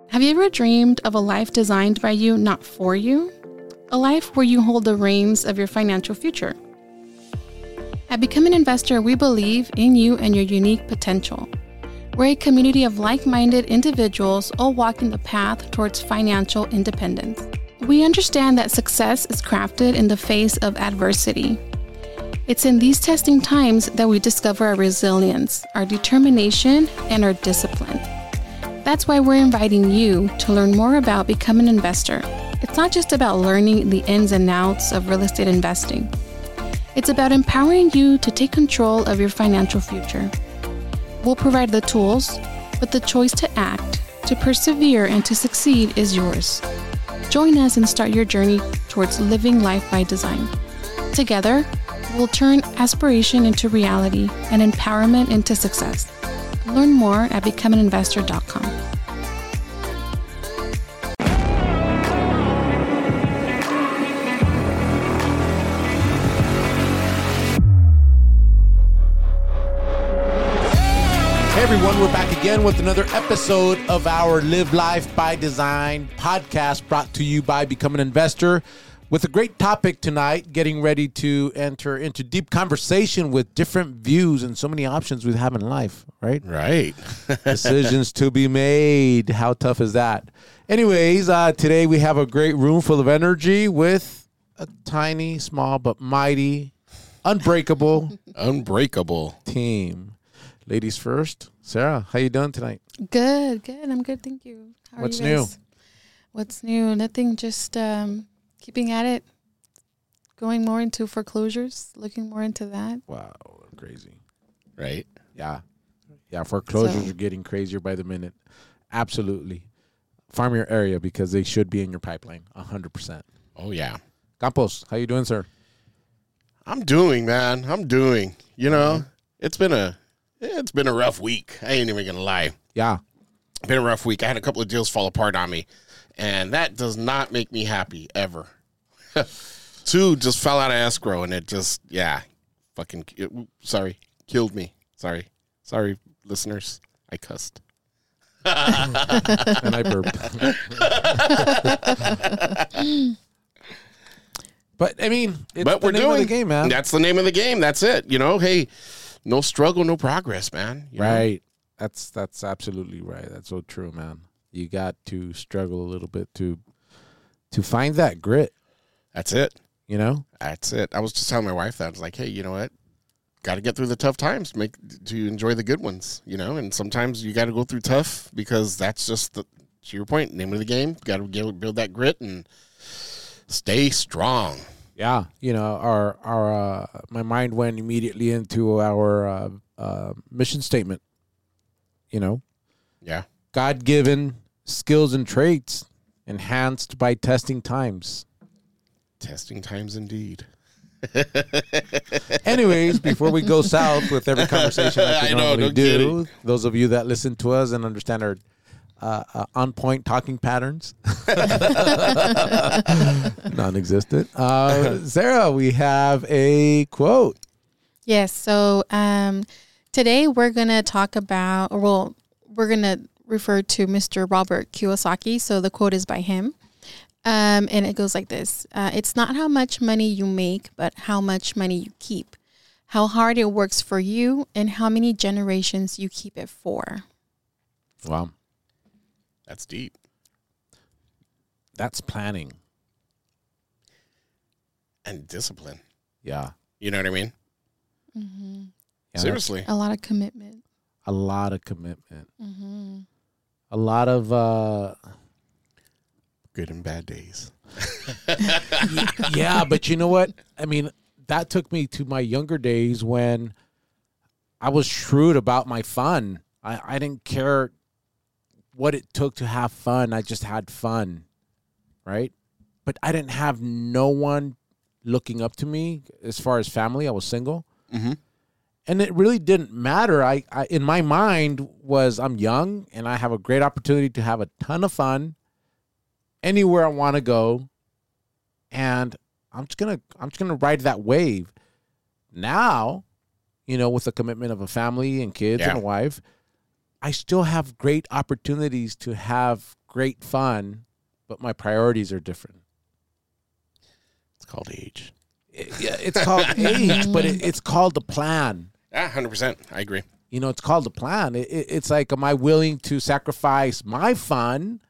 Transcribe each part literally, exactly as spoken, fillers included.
Have you ever dreamed of a life designed by you, not for you? A life where you hold the reins of your financial future. At Become an Investor, we believe in you and your unique potential. We're a community of like-minded individuals all walking the path towards financial independence. We understand that success is crafted in the face of adversity. It's in these testing times that we discover our resilience, our determination, and our discipline. That's why we're inviting you to learn more about Become an Investor. It's not just about learning the ins and outs of real estate investing. It's about empowering you to take control of your financial future. We'll provide the tools, but the choice to act, to persevere, and to succeed is yours. Join us and start your journey towards living life by design. Together, we'll turn aspiration into reality and empowerment into success. Learn more at become an investor dot com. Hey everyone, we're back again with another episode of our Live Life by Design podcast brought to you by Become an Investor with a great topic tonight, getting ready to enter into deep conversation with different views and so many options we have in life, right? Right. Decisions to be made. How tough is that? Anyways, uh, today we have a great room full of energy with a tiny, small, but mighty, unbreakable, Unbreakable. team. Ladies first. Sarah, how you doing tonight? Good, good. I'm good, thank you. How What's are you new? guys? What's new? Nothing, just um, keeping at it, going more into foreclosures, looking more into that. Wow, crazy. Right. Yeah. Yeah, foreclosures So- are getting crazier by the minute. Absolutely. Farm your area because they should be in your pipeline, one hundred percent. Oh, yeah. Campos, how you doing, sir? I'm doing, man. I'm doing. You know, it's been a it's been a rough week. I ain't even going to lie. Yeah. Been a rough week. I had a couple of deals fall apart on me, and that does not make me happy ever. Two just fell out of escrow, and it just, yeah, fucking, it, sorry, killed me. Sorry. Sorry, listeners. I cussed. And I burped. But, I mean, it's But the we're name doing of the game, man. That's the name of the game. That's it. You know, hey, no struggle, no progress, man. You know? Right. That's that's absolutely right. That's so true, man. You got to struggle a little bit to to find that grit, That's it. you know? That's it. I was just telling my wife that. I was like, hey, you know what? Got to get through the tough times to make to enjoy the good ones, you know? And sometimes you got to go through tough because that's just, the, to your point, name of the game. Got to build that grit and stay strong. Yeah, you know, our our uh, my mind went immediately into our uh, uh, mission statement. You know, Yeah. God-given skills and traits enhanced by testing times. Testing times indeed. Anyways, before we go south with every conversation like we I know, normally no do, kidding. those of you that listen to us and understand our uh, uh, on-point talking patterns, non-existent. Uh, Sarah, we have a quote. Yes, so um, today we're going to talk about, or well, we're going to refer to Mister Robert Kiyosaki. So the quote is by him. Um, and it goes like this. Uh, it's not how much money you make, but how much money you keep. How hard it works for you and how many generations you keep it for. Wow, That's deep. that's planning. And discipline. Yeah. You know what I mean? Mm-hmm. Yeah, that's Seriously. A lot of commitment. a lot of commitment. Mm-hmm. A lot of, uh, Good and bad days. yeah, but you know what? I mean, that took me to my younger days when I was shrewd about my fun. I, I didn't care what it took to have fun. I just had fun, right? But I didn't have no one looking up to me as far as family. I was single. Mm-hmm. And it really didn't matter. I, I in my mind was I'm young and I have a great opportunity to have a ton of fun anywhere I want to go, and I'm just gonna I'm just gonna ride that wave. Now, you know, with the commitment of a family and kids Yeah. and a wife, I still have great opportunities to have great fun, but my priorities are different. It's called age. It- yeah, it's called age, but it, it's called the plan. Yeah, one hundred percent. I agree. You know, it's called the plan. It, it, it's like, am I willing to sacrifice my fun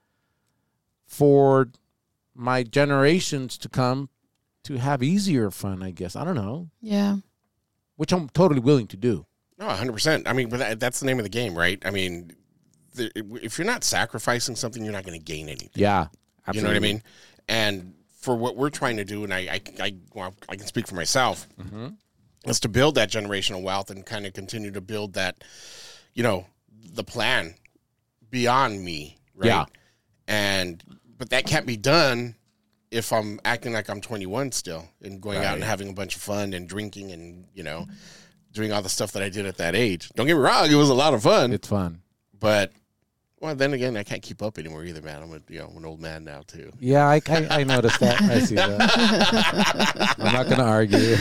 for my generations to come to have easier fun, I guess. I don't know. Yeah. Which I'm totally willing to do. No, one hundred percent. I mean, but that, that's the name of the game, right? I mean, the, if you're not sacrificing something, you're not going to gain anything. Yeah. Absolutely. You know what I mean? And for what we're trying to do, and I I, I, well, I can speak for myself, Mm-hmm. is to build that generational wealth and kind of continue to build that, you know, the plan beyond me, right? Yeah. And, but that can't be done if I'm acting like I'm twenty-one still and going out Right. and having a bunch of fun and drinking and, you know, doing all the stuff that I did at that age. Don't get me wrong, it was a lot of fun. It's fun. But, well, then again, I can't keep up anymore either, man. I'm a, you know, I'm an old man now, too. Yeah, I, I, I noticed that. I see that. I'm not going to argue.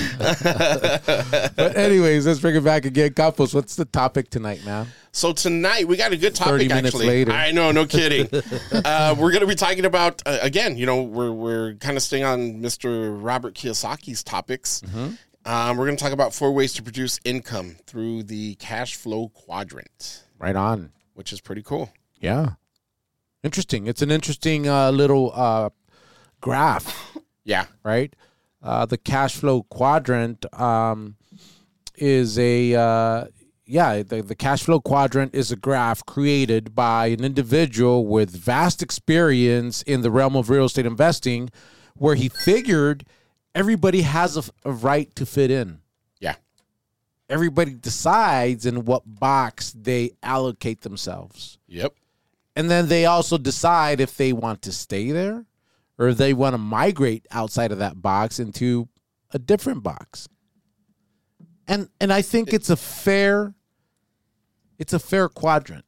But anyways, let's bring it back again. Couples, what's the topic tonight, man? So tonight, we got a good topic, thirty minutes actually. later. I know, no kidding. uh, we're going to be talking about, uh, again, you know, we're, we're kind of staying on Mister Robert Kiyosaki's topics. Mm-hmm. Um, we're going to talk about four ways to produce income through the cash flow quadrant, Right on. which is pretty cool. Yeah. Interesting. It's an interesting uh, little uh, graph, Yeah. right? Uh, the cash flow quadrant um, is a, uh, yeah, the, the cash flow quadrant is a graph created by an individual with vast experience in the realm of real estate investing where he figured everybody has a, a right to fit in. Yeah. Everybody decides in what box they allocate themselves. Yep. And then they also decide if they want to stay there or if they want to migrate outside of that box into a different box. And and I think it's a fair it's a fair quadrant.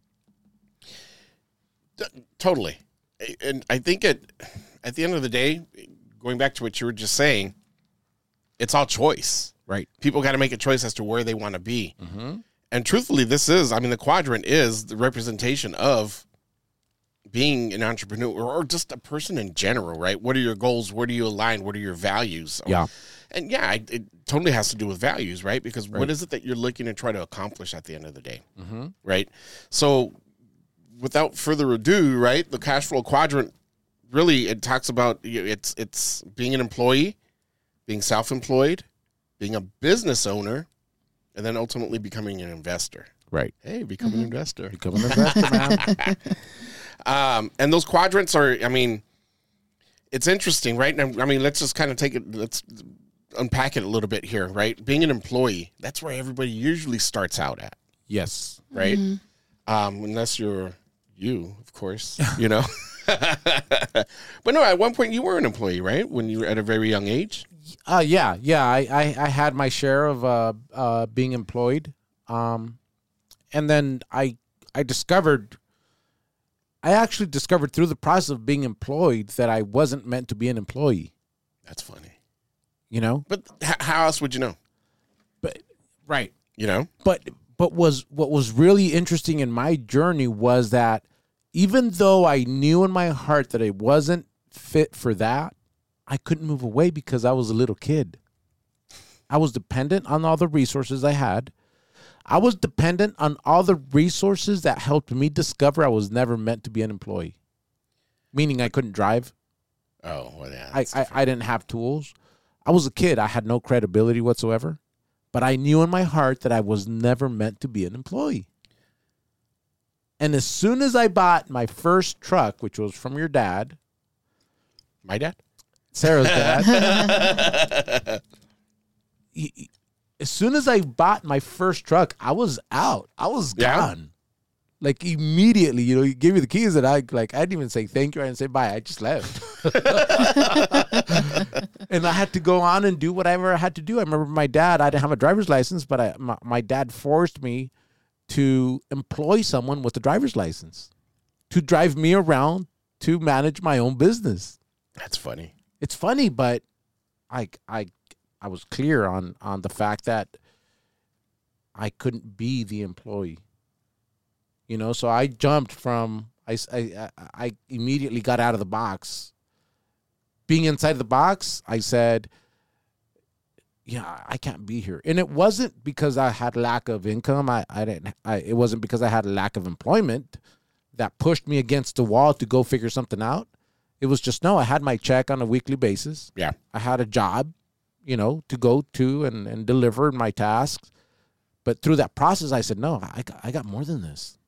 Totally. And I think it, at the end of the day, going back to what you were just saying, it's all choice. Right. People got to make a choice as to where they want to be. Mm-hmm. And truthfully, this is, I mean, the quadrant is the representation of being an entrepreneur or just a person in general, right? What are your goals? Where do you align? What are your values? Yeah. And yeah, it, it totally has to do with values, right? Because Right. what is it that you're looking to try to accomplish at the end of the day, Mm-hmm. right? So without further ado, right, the cash flow quadrant, really, it talks about, you know, it's it's being an employee, being self-employed, being a business owner, and then ultimately becoming an investor. Right. Hey, become an investor. Become an investor, man. Um, and those quadrants are, I mean, it's interesting, right? And I mean, let's just kind of take it, let's unpack it a little bit here, right? Being an employee, that's where everybody usually starts out at, Yes. right? Um, unless you're you, of course, you know. But no, at one point you were an employee, right? When you were at a very young age. Uh, yeah, yeah. I, I, I had my share of uh, uh, being employed. Um, and then I I discovered, I actually discovered through the process of being employed that I wasn't meant to be an employee, That's funny. you know? But h- how else would you know? But right. You know? But but was what was really interesting in my journey was that even though I knew in my heart that I wasn't fit for that, I couldn't move away because I was a little kid. I was dependent on all the resources I had. I was dependent on all the resources that helped me discover I was never meant to be an employee. Meaning I couldn't drive. Oh, well, yeah. I, that's I, I didn't have tools. I was a kid. I had no credibility whatsoever. But I knew in my heart that I was never meant to be an employee. And as soon as I bought my first truck, which was from your dad, My dad? Sarah's dad, he- he- as soon as I bought my first truck, I was out. I was Yeah. gone. Like immediately, you know, you gave me the keys and I like I didn't even say thank you. I didn't say bye. I just left. And I had to go on and do whatever I had to do. I remember my dad, I didn't have a driver's license, but I, my, my dad forced me to employ someone with a driver's license to drive me around to manage my own business. That's funny. It's funny, but I I I was clear on on the fact that I couldn't be the employee. You know, so I jumped from I, I, I immediately got out of the box. Being inside the box, I said, yeah, I can't be here. And it wasn't because I had lack of income. I, I didn't. I, it wasn't because I had a lack of employment that pushed me against the wall to go figure something out. It was just, no, I had my check on a weekly basis. Yeah. I had a job, you know, to go to and, and deliver my tasks. But through that process, I said, no, I got, I got more than this.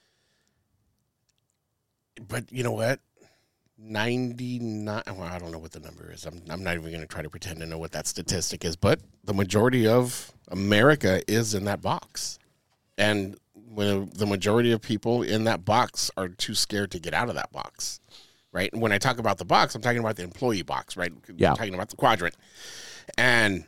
But you know what? ninety-nine, well, I don't know what the number is. I'm, I'm not even going to try to pretend to know what that statistic is, but the majority of America is in that box. And when the majority of people in that box are too scared to get out of that box, right? And when I talk about the box, I'm talking about the employee box, right? Yeah. I'm talking about the quadrant. And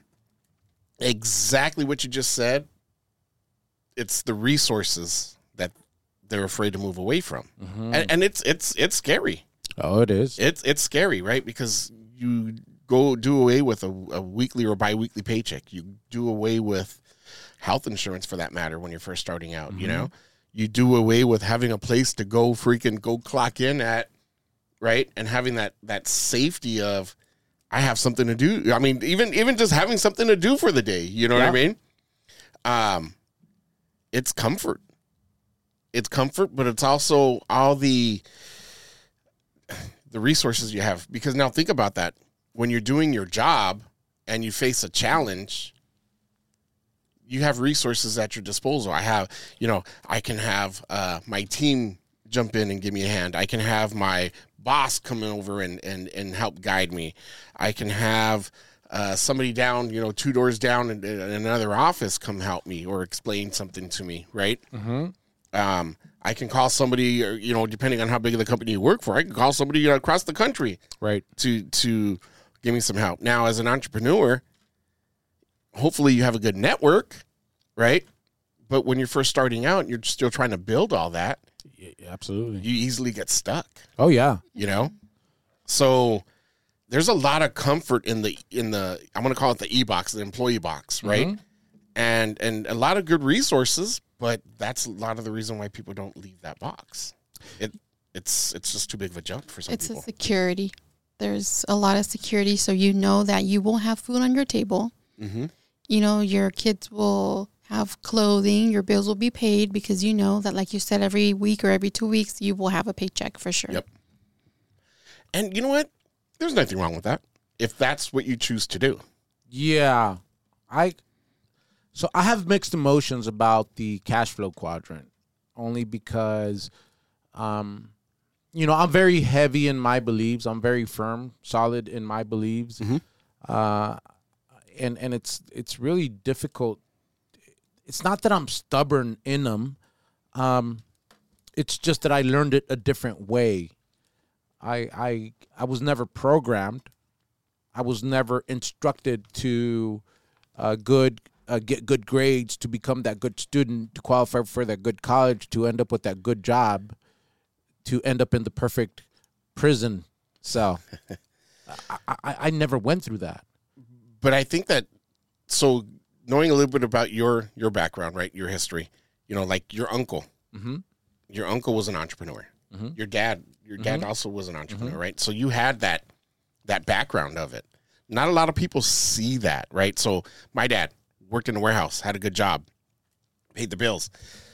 exactly what you just said, it's the resources that they're afraid to move away from. Mm-hmm. And, and it's it's it's scary. Oh, it is. It's it's scary, right? Because you go do away with a, a weekly or biweekly paycheck. You do away with health insurance, for that matter, when you're first starting out. Mm-hmm. You know, you do away with having a place to go freaking go clock in at, right? And having that that safety of, I have something to do. I mean, even even just having something to do for the day. You know yeah. what I mean? Um, it's comfort. It's comfort, but it's also all the the resources you have. Because now think about that. When you're doing your job and you face a challenge, you have resources at your disposal. I have, you know, I can have uh, my team jump in and give me a hand. I can have my boss come over and, and, and help guide me. I can have uh, somebody down, you know, two doors down in, in another office come help me or explain something to me, right? Mm-hmm. Um, I can call somebody, or, you know, depending on how big of the company you work for, I can call somebody across the country, right, to to give me some help. Now, as an entrepreneur, hopefully you have a good network, right? But when you're first starting out, you're still trying to build all that. Yeah, absolutely. You easily get stuck. Oh yeah, you know. So there's a lot of comfort in the in the I'm going to call it the e-box, the employee box, right? Mm-hmm. And and a lot of good resources. But that's a lot of the reason why people don't leave that box. It it's it's just too big of a jump for some it's people. It's a security. There's a lot of security, so you know that you will have food on your table. Mm-hmm. You know, your kids will have clothing. Your bills will be paid because you know that, like you said, every week or every two weeks, you will have a paycheck for sure. Yep. And you know what? There's nothing wrong with that if that's what you choose to do. Yeah. I... So I have mixed emotions about the cash flow quadrant, only because, um, you know, I'm very heavy in my beliefs. I'm very firm, solid in my beliefs, mm-hmm. uh, and and it's it's really difficult. It's not that I'm stubborn in them. Um, it's just that I learned it a different way. I I I was never programmed. I was never instructed to uh, good. Uh, get good grades to become that good student, to qualify for that good college, to end up with that good job, to end up in the perfect prison cell. I, I, I never went through that. But I think that, so knowing a little bit about your your background, right, your history, you know, like your uncle, mm-hmm. your uncle was an entrepreneur. Mm-hmm. Your dad, your dad mm-hmm. also was an entrepreneur, mm-hmm. right? So you had that that background of it. Not a lot of people see that, right? So my dad worked in a warehouse, had a good job, paid the bills.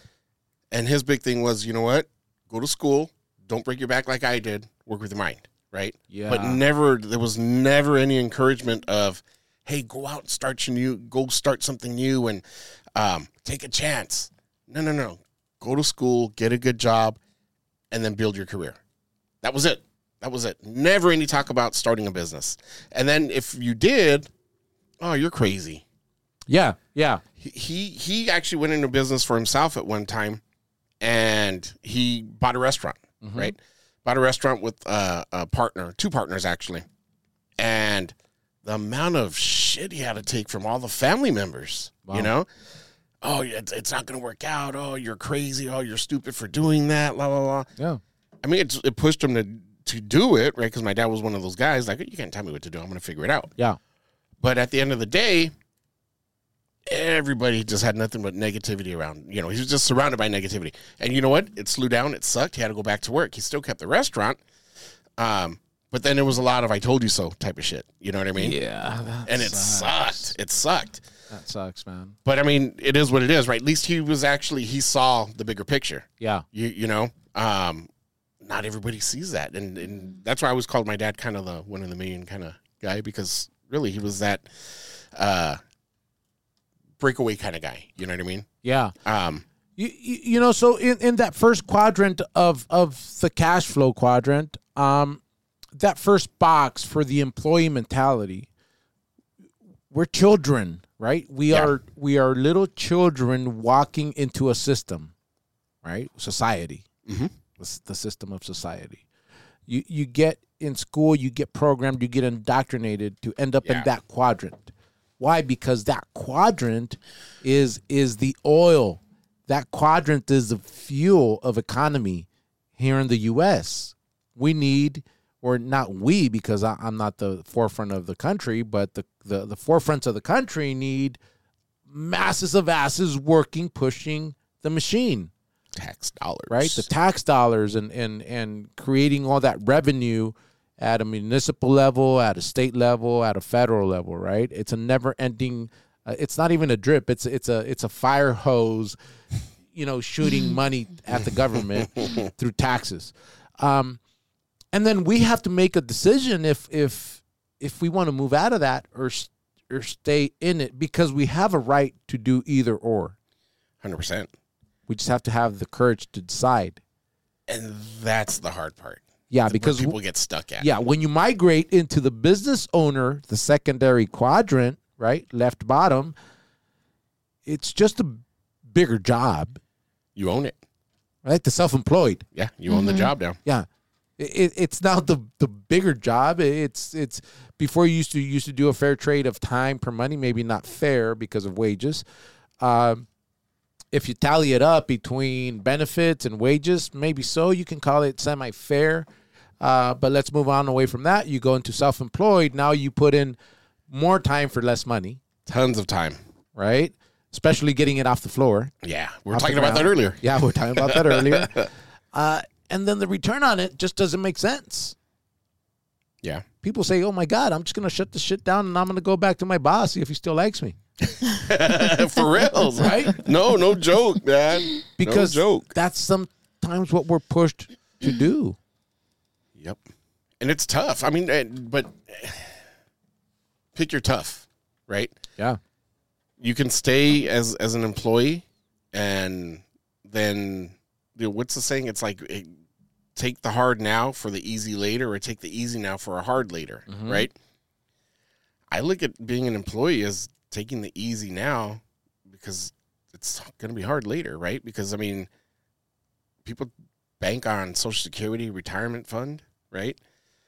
And his big thing was, you know what? Go to school. Don't break your back like I did. Work with your mind, right? Yeah. But never, there was never any encouragement of, hey, go out and start your new, go start something new and um, take a chance. No, no, no. Go to school, get a good job, and then build your career. That was it. That was it. Never any talk about starting a business. And then if you did, oh, you're crazy. Yeah, yeah. He he actually went into business for himself at one time, and he bought a restaurant, mm-hmm. right? Bought a restaurant with uh, a partner, two partners actually, and the amount of shit he had to take from all the family members, wow. you know? Oh, it's, it's not going to work out. Oh, you're crazy. Oh, you're stupid for doing that, blah, blah, blah. Yeah. I mean, it's, it pushed him to, to do it, right? Because my dad was one of those guys, like, you can't tell me what to do. I'm going to figure it out. Yeah. But at the end of the day, everybody just had nothing but negativity around. You know, he was just surrounded by negativity. And you know what? It slew down. It sucked. He had to go back to work. He still kept the restaurant. Um, but then there was a lot of I told you so type of shit. You know what I mean? Yeah. And it sucks. sucked. It sucked. That sucks, man. But I mean, it is what it is, right? At least he was actually, he saw the bigger picture. Yeah. You you know, um, not everybody sees that. And, and that's why I always called my dad kind of the one in the million kind of guy, because really he was that uh, breakaway kind of guy. You know what I mean? Yeah. Um, you, you, you know, so in, in that first quadrant of, of the cash flow quadrant, um, that first box for the employee mentality, we're children, right? We Yeah. are we are little children walking into a system, right? Society, Mhm. the, the system of society. You you get in school, you get programmed, you get indoctrinated to end up Yeah. in that quadrant. Why? Because that quadrant is is the oil. That quadrant is the fuel of economy here in the U S. We need, or not we, because I, I'm not the forefront of the country, but the, the, the forefronts of the country need masses of asses working, pushing the machine, tax dollars. right? The tax dollars and, and, and creating all that revenue at a municipal level, at a state level, at a federal level, right? It's a never ending, uh, it's not even a drip. It's, it's a, it's a fire hose, you know, shooting money at the government through taxes. Um, And then we have to make a decision if if if we want to move out of that or or stay in it, because we have a right to do either or. one hundred percent. We just have to have the courage to decide. And that's the hard part. Yeah, Where because people get stuck at. yeah, when you migrate into the business owner, the secondary quadrant, right, left bottom, it's just a bigger job, You own it. right? The self-employed. Yeah, you own the job now. Yeah. It, it's now the the bigger job. It's it's before you used to you used to do a fair trade of time per money, maybe not fair because of wages. Um, if you tally it up between benefits and wages, maybe so. You can call it semi-fair. Uh, but let's move on away from that. You go into self-employed. Now you put in more time for less money, Tons of time. right? Especially getting it off the floor. Yeah, we were Off the talking about that ground. earlier. Yeah, we we're talking about that earlier. Uh, and then the return on it just doesn't make sense. Yeah. People say, oh, my God, I'm just going to shut this shit down and I'm going to go back to my boss, see if he still likes me. For real, Right? No, no joke, man. Because no joke. that's sometimes what we're pushed to do. Yep. And it's tough. I mean, eh, but eh, pick your tough, right? Yeah. You can stay as as an employee, and then you know, what's the saying? It's like eh, take the hard now for the easy later, or take the easy now for a hard later, Mhm. right? I look at being an employee as taking the easy now because it's going to be hard later, right? Because, I mean, people bank on Social Security retirement fund, right?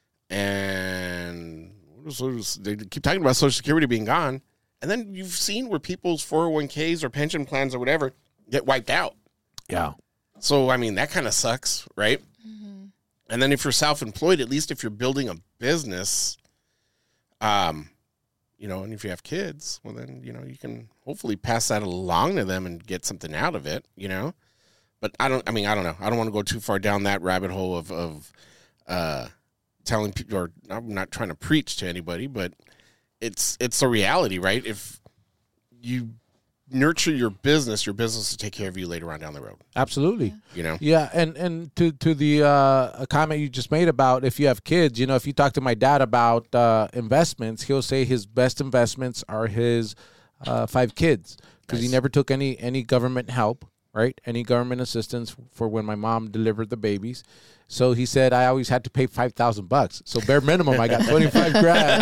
And what is- they keep talking about Social Security being gone. And then you've seen where people's four oh one k's or pension plans or whatever get wiped out. Yeah. So, I mean, that kind of sucks, right? And then if you're self-employed, at least if you're building a business, um, you know, and if you have kids, well, then, you know, you can hopefully pass that along to them and get something out of it, you know? But I don't, I mean, I don't know. I don't want to go too far down that rabbit hole of, of uh, telling people, or I'm not trying to preach to anybody, but it's, it's a reality, right? If you nurture your business, your business will take care of you later on down the road, Absolutely. you know? Yeah, and, and to to the uh, a comment you just made about if you have kids, you know, if you talk to my dad about uh, investments, he'll say his best investments are his uh, five kids because he Nice. never took any any government help, right? Any government assistance for when my mom delivered the babies. So he said I always had to pay five thousand bucks. So bare minimum, I got twenty five grand.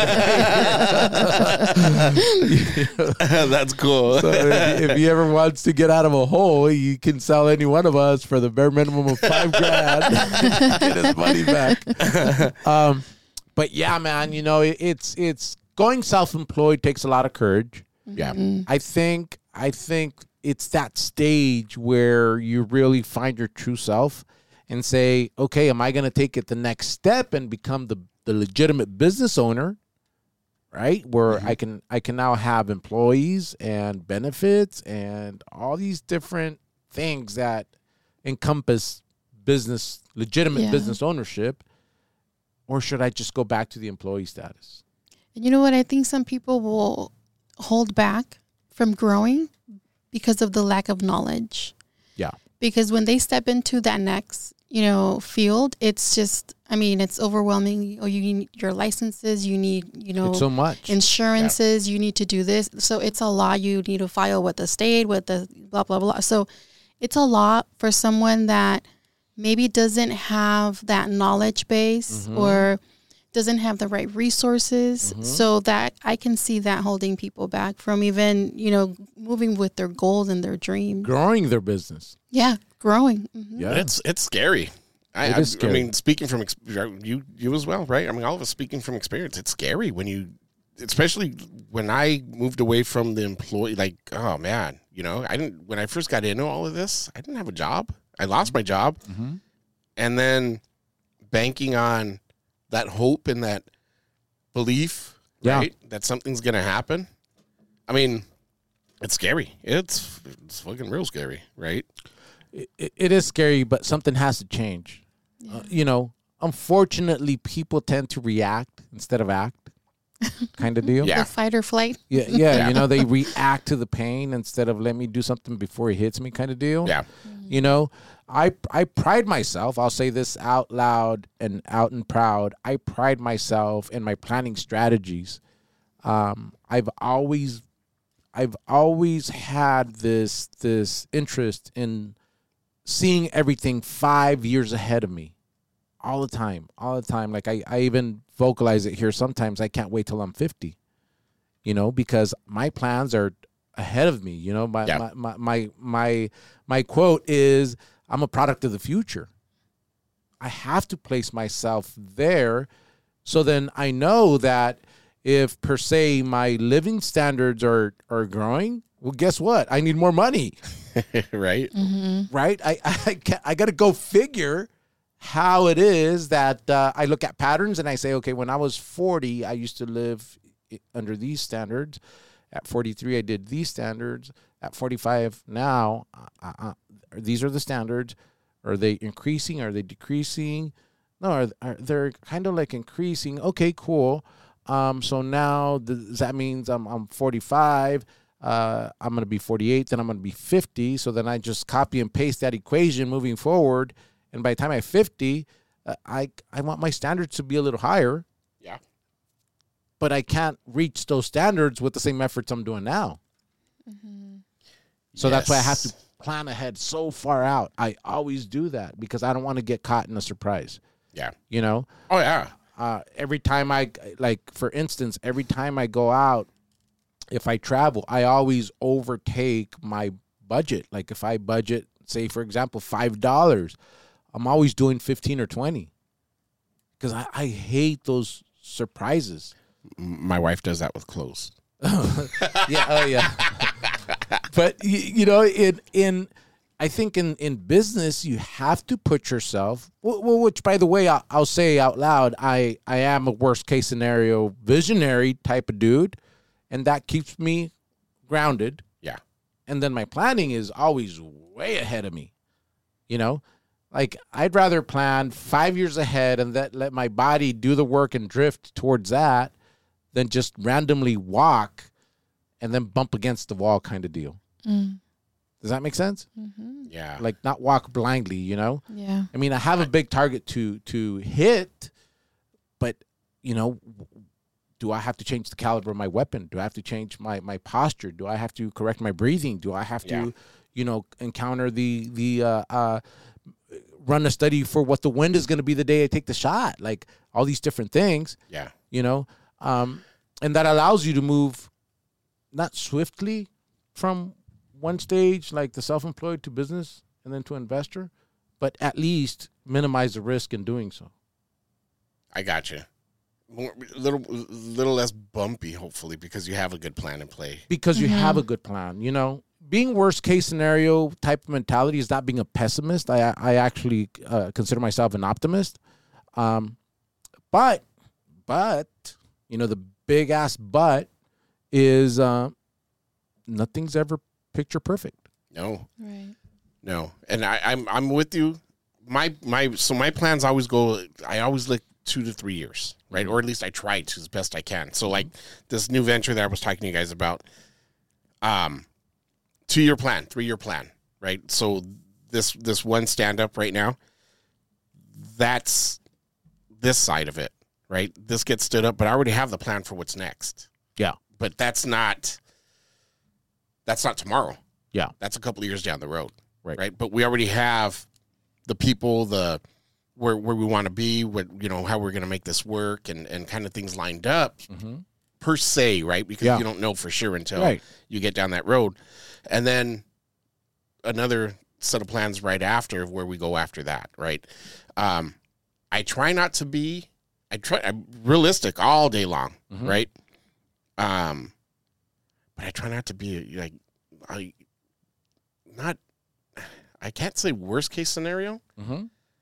That's cool. So if, if he ever wants to get out of a hole, you can sell any one of us for the bare minimum of five grand, get his money back. Um, but yeah, man, you know, it, it's it's going self-employed takes a lot of courage. Yeah. I think I think it's that stage where you really find your true self and say, okay, am I going to take it the next step and become the the legitimate business owner? right? Where Mhm. I can I can now have employees and benefits and all these different things that encompass business, legitimate Yeah. business ownership, or should I just go back to the employee status? And you know what? I think some people will hold back from growing because of the lack of knowledge. Yeah. Because when they step into that next, you know, field, it's just, I mean, it's overwhelming. Oh, you need your licenses, you need, you know, It's so much. insurances, you need to do this. So it's a lot. You need to file with the state, with the blah, blah, blah. So it's a lot for someone that maybe doesn't have that knowledge base Mhm. or doesn't have the right resources. Mhm. So that I can see that holding people back from even, you know, moving with their goals and their dreams. Growing their business. Yeah, growing. Mhm. Yeah. But it's it's scary. I, It I, is scary. I mean, speaking from ex- you you as well, right? I mean, all of us speaking from experience. It's scary when you, especially when I moved away from the employee. Like, oh man, you know, I didn't when I first got into all of this. I didn't have a job. I lost my job, Mm-hmm. and then banking on that hope and that belief, Yeah. right, that something's gonna happen. I mean, it's scary. It's it's fucking real scary, right? It, it, it is scary, but something has to change. Uh, you know, unfortunately, people tend to react instead of act, kind of deal. Yeah. The fight or flight. Yeah, yeah, Yeah. you know, they react to the pain instead of let me do something before it hits me, kind of deal. Yeah. You know, I I pride myself. I'll say this out loud and out and proud. I pride myself in my planning strategies. Um, I've always, I've always had this this interest in seeing everything five years ahead of me, all the time, all the time. Like I, I even vocalize it here. Sometimes I can't wait till I'm fifty. You know, because my plans are ahead of me. You know, my Yeah. my, my my my my quote is, "I'm a product of the future." I have to place myself there, so then I know that if per se my living standards are are growing, well, guess what? I need more money, Right. Mm-hmm. right? I I ca- I got to go figure how it is that uh, I look at patterns and I say, okay, when I was forty, I used to live i- under these standards. At forty-three, I did these standards. At forty-five, now uh, uh, these are the standards. Are they increasing? Are they decreasing? No, are, are they're kind of like increasing. Okay, cool. Um, so now th- that means I'm I'm forty-five. Uh, I'm gonna be forty-eight. Then I'm gonna be fifty. So then I just copy and paste that equation moving forward. And by the time I'm fifty, uh, I I want my standards to be a little higher. Yeah. But I can't reach those standards with the same efforts I'm doing now. So that's why I have to Yes. plan ahead so far out. I always do that because I don't want to get caught in a surprise. Yeah. You know, Oh yeah. uh, every time I, like, for instance, every time I go out, if I travel, I always overtake my budget. Like if I budget, say, for example, five dollars, I'm always doing fifteen or twenty because I, I hate those surprises. M- My wife does that with clothes. Yeah, oh yeah. But you, you know, in in I think in in business you have to put yourself. Well, which by the way, I'll, I'll say out loud, I I am a worst case scenario visionary type of dude, and that keeps me grounded. Yeah. And then my planning is always way ahead of me. You know, like I'd rather plan five years ahead and that let my body do the work and drift towards that than just randomly walk and then bump against the wall kind of deal. Mm. Does that make sense? Mm-hmm. Yeah. Like not walk blindly, you know? Yeah. I mean, I have a big target to to hit, but you know, do I have to change the caliber of my weapon? Do I have to change my my posture? Do I have to correct my breathing? Do I have to, Yeah. you know, encounter the the uh, uh, run a study for what the wind is going to be the day I take the shot? Like all these different things, yeah. you know, um, and that allows you to move not swiftly from one stage like the self-employed to business and then to investor, but at least minimize the risk in doing so. I got you. More, little, little less bumpy, hopefully, because you have a good plan in play. Because you Mhm. have a good plan, you know. Being worst case scenario type of mentality is not being a pessimist. I I actually uh, consider myself an optimist. Um, but but you know the big ass but is uh, nothing's ever picture perfect. No, Right. no, and I, I'm I'm with you. My my so my plans always go. I always look two to three years, right? Or at least I try to as best I can. So like this new venture that I was talking to you guys about, um, two year plan, three year plan, right? So this this one stand up right now, that's this side of it, right? This gets stood up, but I already have the plan for what's next. Yeah. But that's not that's not tomorrow. Yeah. That's a couple of years down the road. Right. Right. But we already have the people, the where where we want to be, what you know, how we're gonna make this work and, and kind of things lined up Mm-hmm. per se, right? Because Yeah. you don't know for sure until Right. you get down that road. And then another set of plans right after where we go after that, right? Um, I try not to be I try I'm realistic all day long, Mhm. right? Um but I try not to be like I not I can't say worst case scenario. Mm-hmm.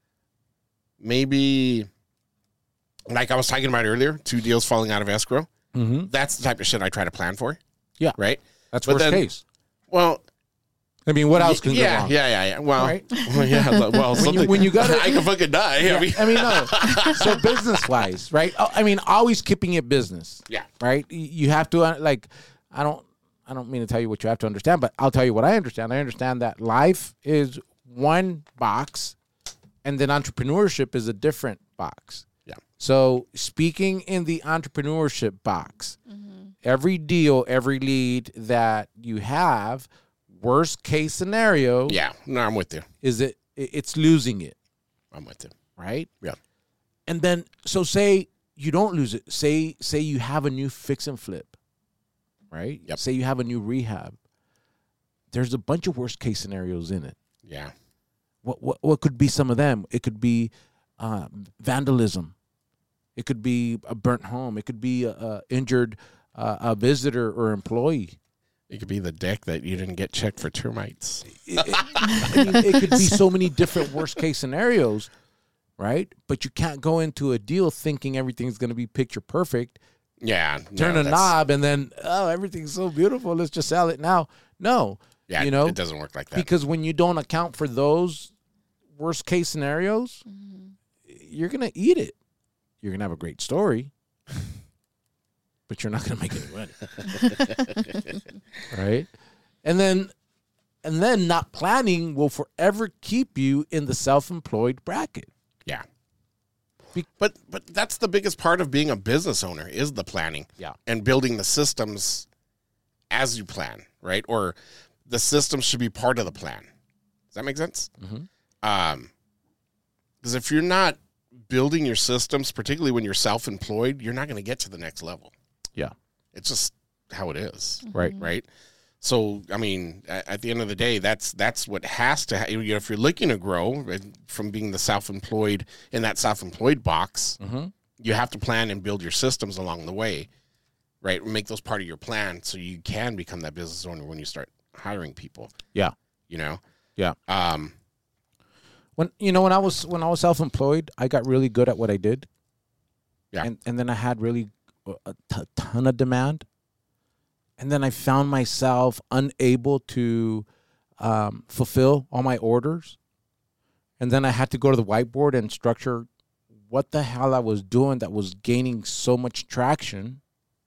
Maybe like I was talking about earlier, two deals falling out of escrow. Mm-hmm. That's the type of shit I try to plan for. Yeah. Right? That's But worst then- case. Well, I mean, what else can yeah, go wrong? yeah, yeah, yeah. Well, Right. well, yeah. Well, When you- something, when you gotta- I can fucking die. I mean, I mean, no. So business wise, right? Oh, I mean, always keeping it business. yeah, Right? Y- You have to uh, like. I don't. I don't mean to tell you what you have to understand, but I'll tell you what I understand. I understand that life is one box, and then entrepreneurship is a different box. Yeah. So speaking in the entrepreneurship box, every deal, every lead that you have, worst case scenario, yeah. No, I'm with you. is it it- it's losing it. I'm with you. Right? Yeah. And then so say you don't lose it. Say say you have a new fix and flip. Right? Yep. Say you have a new rehab. There's a bunch of worst case scenarios in it. Yeah, What what what could be some of them? It could be uh, vandalism. It could be a burnt home. It could be a, a injured uh, a visitor or employee. it could be the deck that you didn't get checked for termites. It, it- I mean, it could be so many different worst case scenarios, right? But you can't go into a deal thinking everything's going to be picture perfect. Yeah, no, Turn a that's- knob and then oh, everything's so beautiful. Let's just sell it now. No, Yeah, you know, it doesn't work like that. because when you don't account for those worst case scenarios, you're gonna eat it. You're gonna have a great story, but you're not gonna make any money, right? And then, and then not planning will forever keep you in the self-employed bracket. Yeah. Be- But but that's the biggest part of being a business owner is the planning. Yeah. And building the systems as you plan, right? Or the systems should be part of the plan. Does that make sense? Mhm. Um, because if you're not building your systems, particularly when you're self-employed, you're not going to get to the next level. Yeah. It's just how it is. Right. Right. So, I mean, at, at the end of the day, that's that's what has to. Ha- you know, if you're looking to grow and from being the self-employed in that self-employed box, Mm-hmm. you have to plan and build your systems along the way, right? Make those part of your plan so you can become that business owner when you start hiring people. Yeah. You know. Yeah. Um. When you know when I was when I was self-employed, I got really good at what I did. Yeah. And and then I had really a t- ton of demand. And then I found myself unable to um, fulfill all my orders. And then I had to go to the whiteboard and structure what the hell I was doing that was gaining so much traction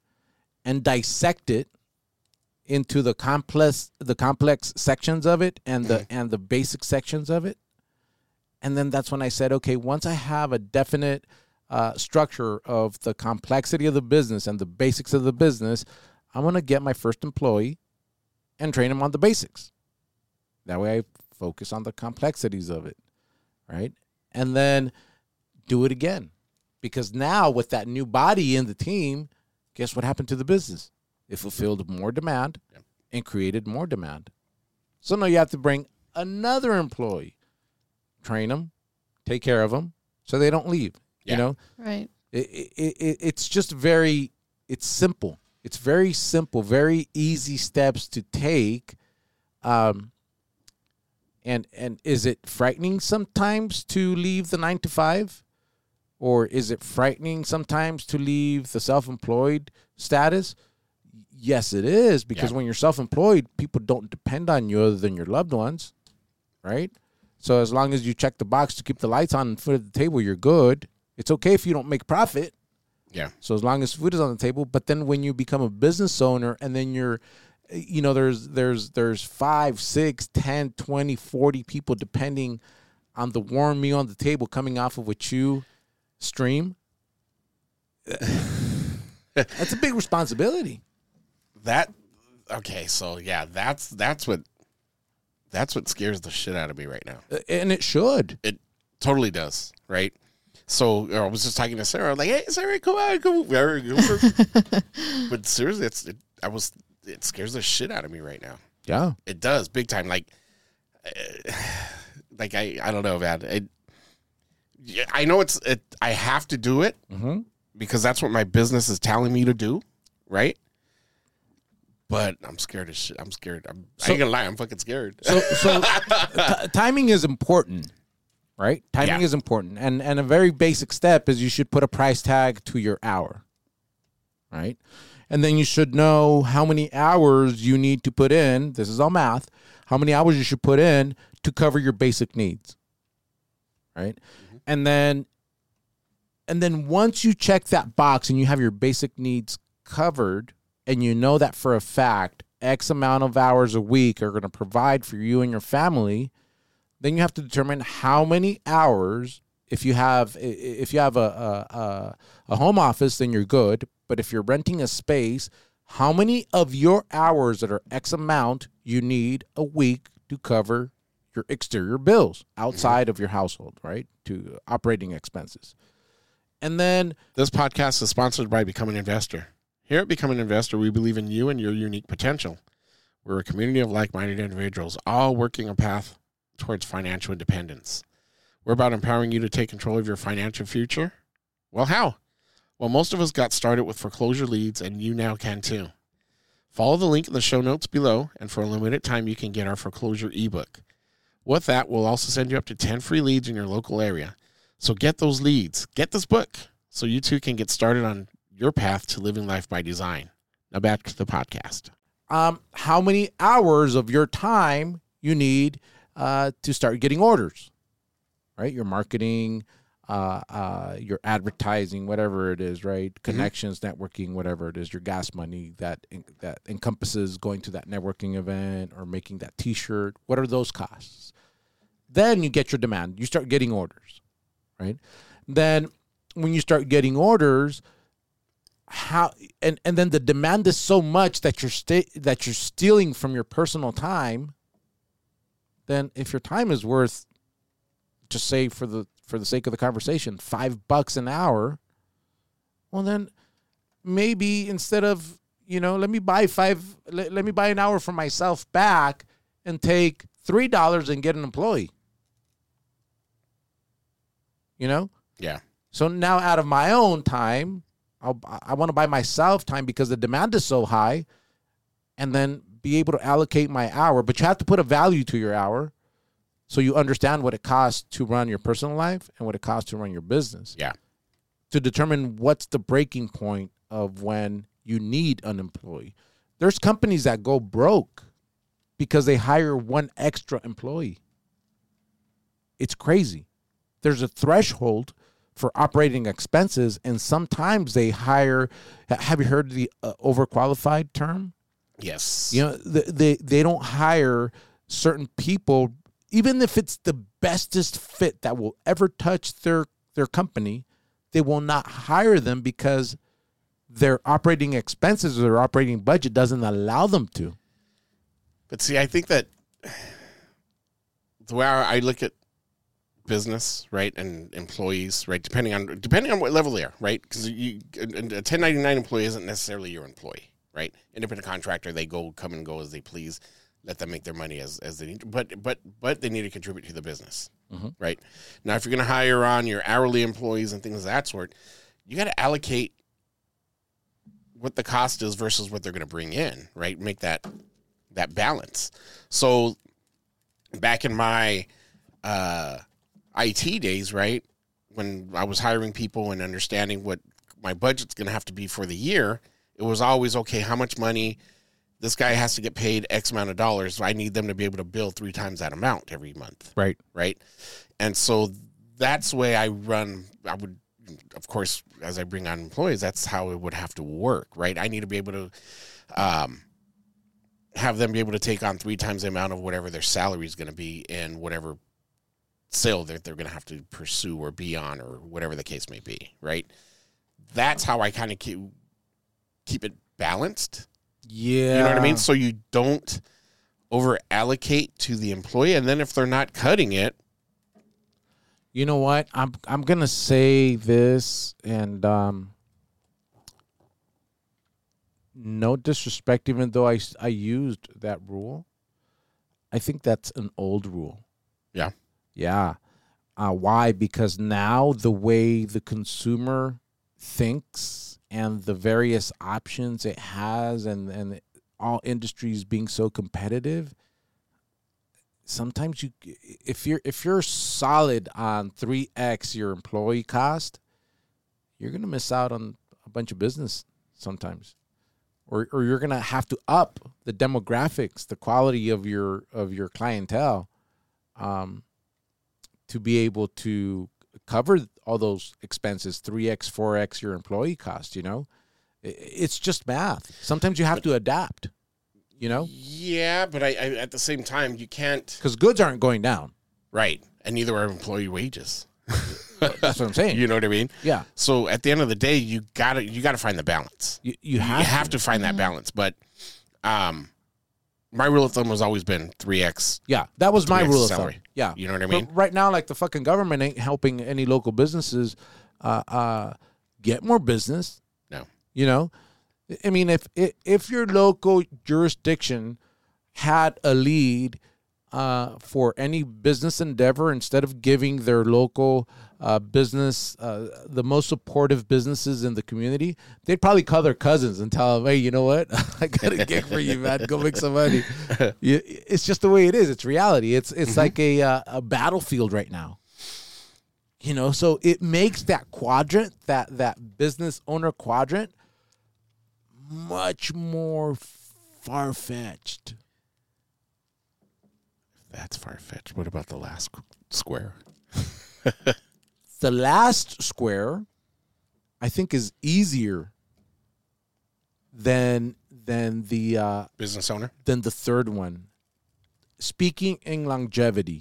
and dissect it into the complex the complex sections of it and the and the basic sections of it. And then that's when I said, okay, once I have a definite uh, structure of the complexity of the business and the basics of the business, I'm going to get my first employee and train him on the basics. That way I focus on the complexities of it, right? And then do it again. Because now with that new body in the team, guess what happened to the business? It fulfilled more demand Yep. and created more demand. So now you have to bring another employee, train them, take care of them, so they don't leave. Yeah. You know, Right. it, it, it, it's just very, it's simple. It's very simple, very easy steps to take. Um, and and is it frightening sometimes to leave the nine to five? Or is it frightening sometimes to leave the self-employed status? Yes, it is, because yeah. when you're self-employed, people don't depend on you other than your loved ones, right? So as long as you check the box to keep the lights on and food at the table, you're good. It's okay if you don't make profit. Yeah. So as long as food is on the table, but then when you become a business owner and then you're, you know, there's there's there's five, six, ten, twenty, forty people depending on the warm meal on the table coming off of a chew stream. That's a big responsibility. That okay, so yeah, that's that's what that's what scares the shit out of me right now. And it should. It totally does, right? So I was just talking to Sarah, like, "Hey, Sarah, come on, come on." But seriously, it's it, I was it scares the shit out of me right now. Yeah, it does, big time. Like, uh, like I I don't know, man. It, I know it's it. I have to do it mm-hmm. because that's what my business is telling me to do, right? But I'm scared of shit. I'm scared. I'm, so, I ain't gonna lie. I'm fucking scared. So, so t- timing is important, right? Timing yeah. is important, and and a very basic step is you should put a price tag to your hour, right? And then you should know how many hours you need to put in. This is all math. How many hours you should put in to cover your basic needs, right? Mm-hmm. And then, and then once you check that box and you have your basic needs covered, and you know that for a fact, X amount of hours a week are going to provide for you and your family, then you have to determine how many hours. If you have if you have a a, a home office, then you're good. But if you're renting a space, how many of your hours that are X amount you need a week to cover your exterior bills outside of your household, right? To operating expenses. And then this podcast is sponsored by Become an Investor. Here at Become an Investor, we believe in you and your unique potential. We're a community of like-minded individuals, all working a path towards financial independence. We're about empowering you to take control of your financial future. Well, how? Well, most of us got started with foreclosure leads, and you now can too. Follow the link in the show notes below, and for a limited time, you can get our foreclosure ebook. With that, we'll also send you up to ten free leads in your local area. So get those leads. Get this book so you too can get started on your path to living life by design. Now back to the podcast. Um, how many hours of your time you need uh, to start getting orders, right? Your marketing, uh, uh, your advertising, whatever it is, right? Mm-hmm. Connections, networking, whatever it is, your gas money that that encompasses going to that networking event or making that T-shirt. What are those costs? Then you get your demand. You start getting orders, right? Then when you start getting orders, how and, and then the demand is so much that you're sta- that you're stealing from your personal time. Then if your time is worth, just say for the for the sake of the conversation, five bucks an hour, well then maybe instead of, you know, let me buy five let, let me buy an hour for myself back and take three dollars and get an employee. You know? Yeah. So now out of my own time, I'll, I want to buy myself time because the demand is so high, and then be able to allocate my hour. But you have to put a value to your hour so you understand what it costs to run your personal life and what it costs to run your business. Yeah. To determine what's the breaking point of when you need an employee. There's companies that go broke because they hire one extra employee. It's crazy. There's a threshold for operating expenses, and sometimes they hire. Have you heard the uh, overqualified term? Yes. You know, they, they they don't hire certain people, even if it's the bestest fit that will ever touch their their company. They will not hire them because their operating expenses or their operating budget doesn't allow them to. But see, I think that the way I look at business, right, and employees, right, depending on depending on what level they are, right, because you a ten ninety-nine employee isn't necessarily your employee, right? Independent contractor, they go come and go as they please, let them make their money as as they need, but but but they need to contribute to the business, mm-hmm. right? Now, if you're going to hire on your hourly employees and things of that sort, you got to allocate what the cost is versus what they're going to bring in, right? Make that that balance. So back in my uh I T days, right, when I was hiring people and understanding what my budget's going to have to be for the year, it was always, okay, how much money this guy has to get paid X amount of dollars. I need them to be able to bill three times that amount every month. Right. Right. And so that's the way I run. I would, of course, as I bring on employees, that's how it would have to work. Right. I need to be able to um, have them be able to take on three times the amount of whatever their salary is going to be in whatever sale that they're going to have to pursue or be on or whatever the case may be. Right. That's how I kind of keep, keep it balanced. Yeah. You know what I mean? So you don't over allocate to the employee. And then if they're not cutting it. You know what? I'm I'm gonna say this, and um, no disrespect, even though I, I used that rule. I think that's an old rule. Yeah. Yeah. Uh, why? Because now the way the consumer thinks and the various options it has, and, and all industries being so competitive, sometimes you, if you're if you're solid on three x your employee cost, you're gonna miss out on a bunch of business sometimes, or or you're gonna have to up the demographics, the quality of your of your clientele, um, to be able to cover all those expenses, three x, four x your employee cost. You know, it's just math. Sometimes you have to adapt. You know? Yeah, but I, I at the same time, you can't. Because goods aren't going down. Right. And neither are employee wages. That's what I'm saying. You know what I mean? Yeah. So at the end of the day, you gotta you gotta find the balance. You, you have, you have to. to find that balance. But um, my rule of thumb has always been three x. Yeah, that was my rule of salary. thumb. Yeah. You know what I mean? But right now, like, the fucking government ain't helping any local businesses uh, uh, get more business. No. You know? I mean, if if your local jurisdiction had a lead uh, for any business endeavor, instead of giving their local uh, business uh, the most supportive businesses in the community, they'd probably call their cousins and tell them, "Hey, you know what? I got a gig for you, man. Go make some money." You, it's just the way it is. It's reality. It's it's mm-hmm. like a uh, a battlefield right now. You know, so it makes that quadrant, that that business owner quadrant, much more far-fetched. That's far-fetched. What about the last square? The last square, I think, is easier than than the uh, business owner, than the third one. Speaking in longevity,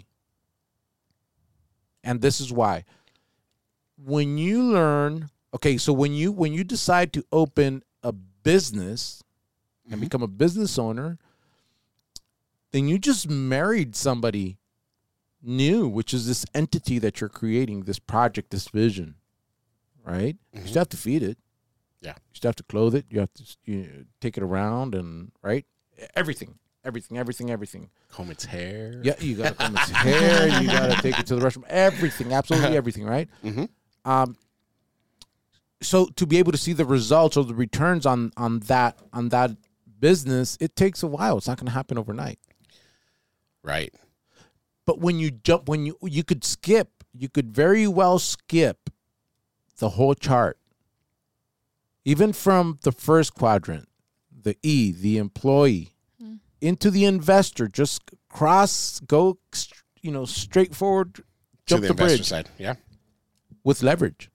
and this is why. When you learn, okay, so when you when you decide to open a business and mm-hmm. become a business owner, then you just married somebody new, which is this entity that you're creating, this project, this vision, right? Mm-hmm. You still have to feed it. Yeah. You still have to clothe it. You have to you know, take it around and, right? Everything, everything, everything, everything. Comb its hair. Yeah, you got to comb its hair. You got to take it to the restroom. Everything, absolutely everything, right? Mm-hmm. Um, So to be able to see the results or the returns on, on that on that business, it takes a while. It's not going to happen overnight. Right. But when you jump, when you you could skip, you could very well skip the whole chart, even from the first quadrant, the E, the employee, mm. into the investor. Just cross, go, you know, straight forward, jump to the, the investor bridge side. Yeah, with leverage.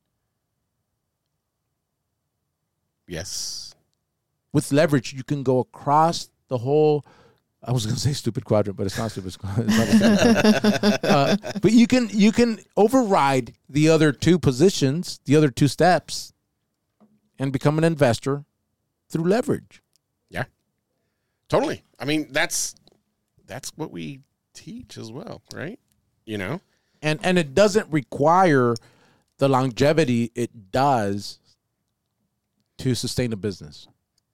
Yes. With leverage, you can go across the whole. I was going to say stupid quadrant, but it's not stupid. It's not stupid. uh, but you can you can override the other two positions, the other two steps, and become an investor through leverage. Yeah, totally. I mean, that's that's what we teach as well, right? You know, and and it doesn't require the longevity it does to sustain a business.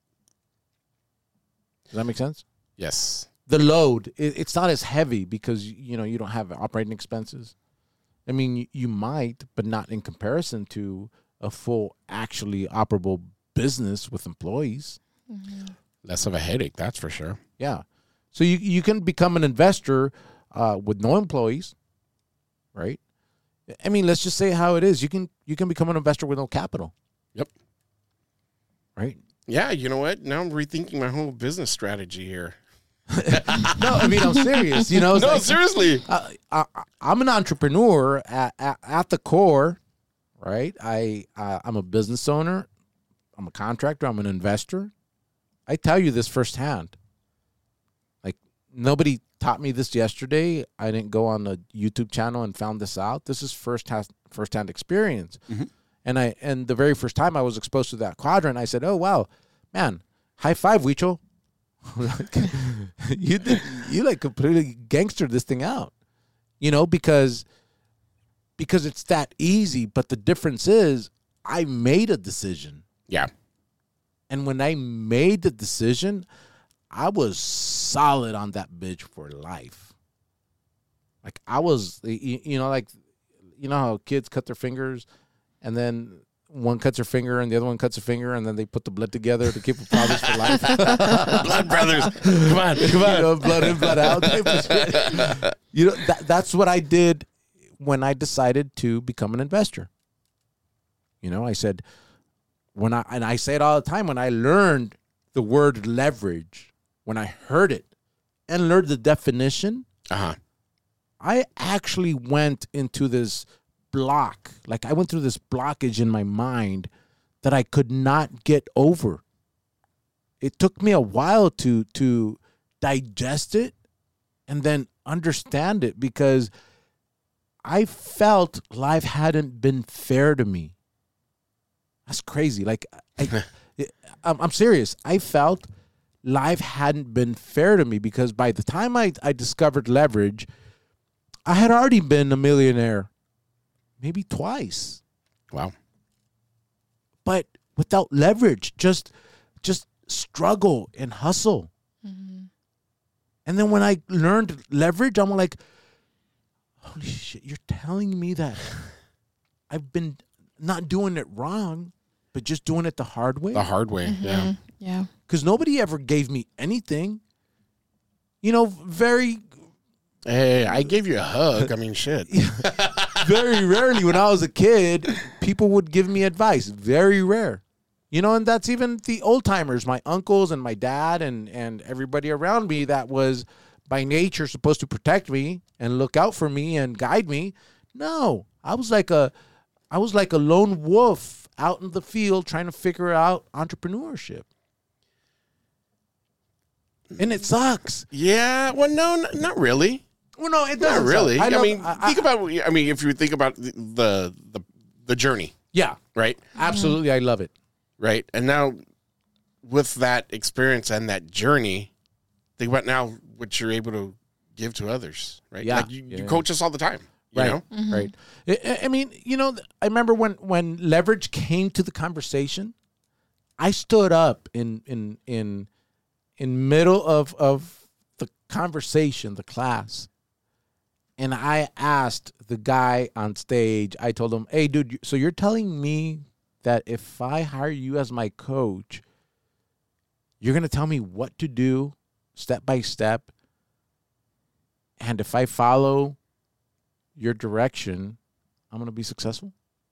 Does that make sense? Yes. The load, it, it's not as heavy because, you know, you don't have operating expenses. I mean, you, you might, but not in comparison to a full, actually operable business with employees. Mm-hmm. Less of a headache, that's for sure. Yeah. So you, you can become an investor uh, with no employees, right? I mean, let's just say how it is. You can you can become an investor with no capital. Yep. Right? Yeah, you know what? Now I'm rethinking my whole business strategy here. No, I mean, I'm serious. You know, it's No, like, seriously. uh, I, I'm an entrepreneur at, at, at the core, right? I uh, I'm a business owner. I'm a contractor. I'm an investor. I tell you this firsthand. Like, nobody taught me this yesterday. I didn't go on a YouTube channel and found this out. This is first hand, first-hand experience. Mm-hmm. And I and the very first time I was exposed to that quadrant, I said, "Oh wow, man, high five, Huicho." you did, you like completely gangstered this thing out, you know, because because it's that easy. But the difference is, I made a decision, Yeah. and when I made the decision, I was solid on that bitch for life. Like I was, you, you know, like you know how kids cut their fingers, and then one cuts her finger and the other one cuts a finger, and then they put the blood together to keep the promise for life. Blood brothers. Come on, come on. You know, blood in, blood out. Type of shit. You know, that, that's what I did when I decided to become an investor. You know, I said, when I, and I say it all the time, when I learned the word leverage, when I heard it and learned the definition, Uh-huh. I actually went into this block. Like I went through this blockage in my mind that I could not get over. It took me a while to to digest it and then understand it, because I felt life hadn't been fair to me. That's crazy. Like I, I'm, I'm serious. I felt life hadn't been fair to me, because by the time I, I discovered leverage, I had already been a millionaire. Maybe twice. Wow. But without leverage, just just struggle and hustle. Mm-hmm. And then when I learned leverage, I'm like, holy shit, you're telling me that I've been not doing it wrong, but just doing it the hard way? The hard way. Mm-hmm. Yeah. Yeah. Because nobody ever gave me anything. You know, very, Hey, I gave you a hug. I mean, shit. very rarely when I was a kid, people would give me advice. Very rare. You know, and that's even the old timers, my uncles and my dad and, and everybody around me that was by nature supposed to protect me and look out for me and guide me. No, I was like a, I was like a lone wolf out in the field trying to figure out entrepreneurship. And it sucks. Yeah. Well, no, n- not really. Well, no, it Not doesn't. really. suck. I, love- mean, I- think I- about. I mean, if you think about the the the, the journey, yeah, right? absolutely. I love it. Right. And now, with that experience and that journey, think about now what you're able to give to others. Right. Yeah. Like you, Yeah. you coach us all the time. You Right. know. Right. I, I mean, you know, I remember when, when leverage came to the conversation, I stood up in in in in middle of of the conversation, the class, and I asked the guy on stage. I told him, "Hey, dude, so you're telling me that if I hire you as my coach, you're gonna tell me what to do, step by step, and if I follow your direction, I'm going to be successful?"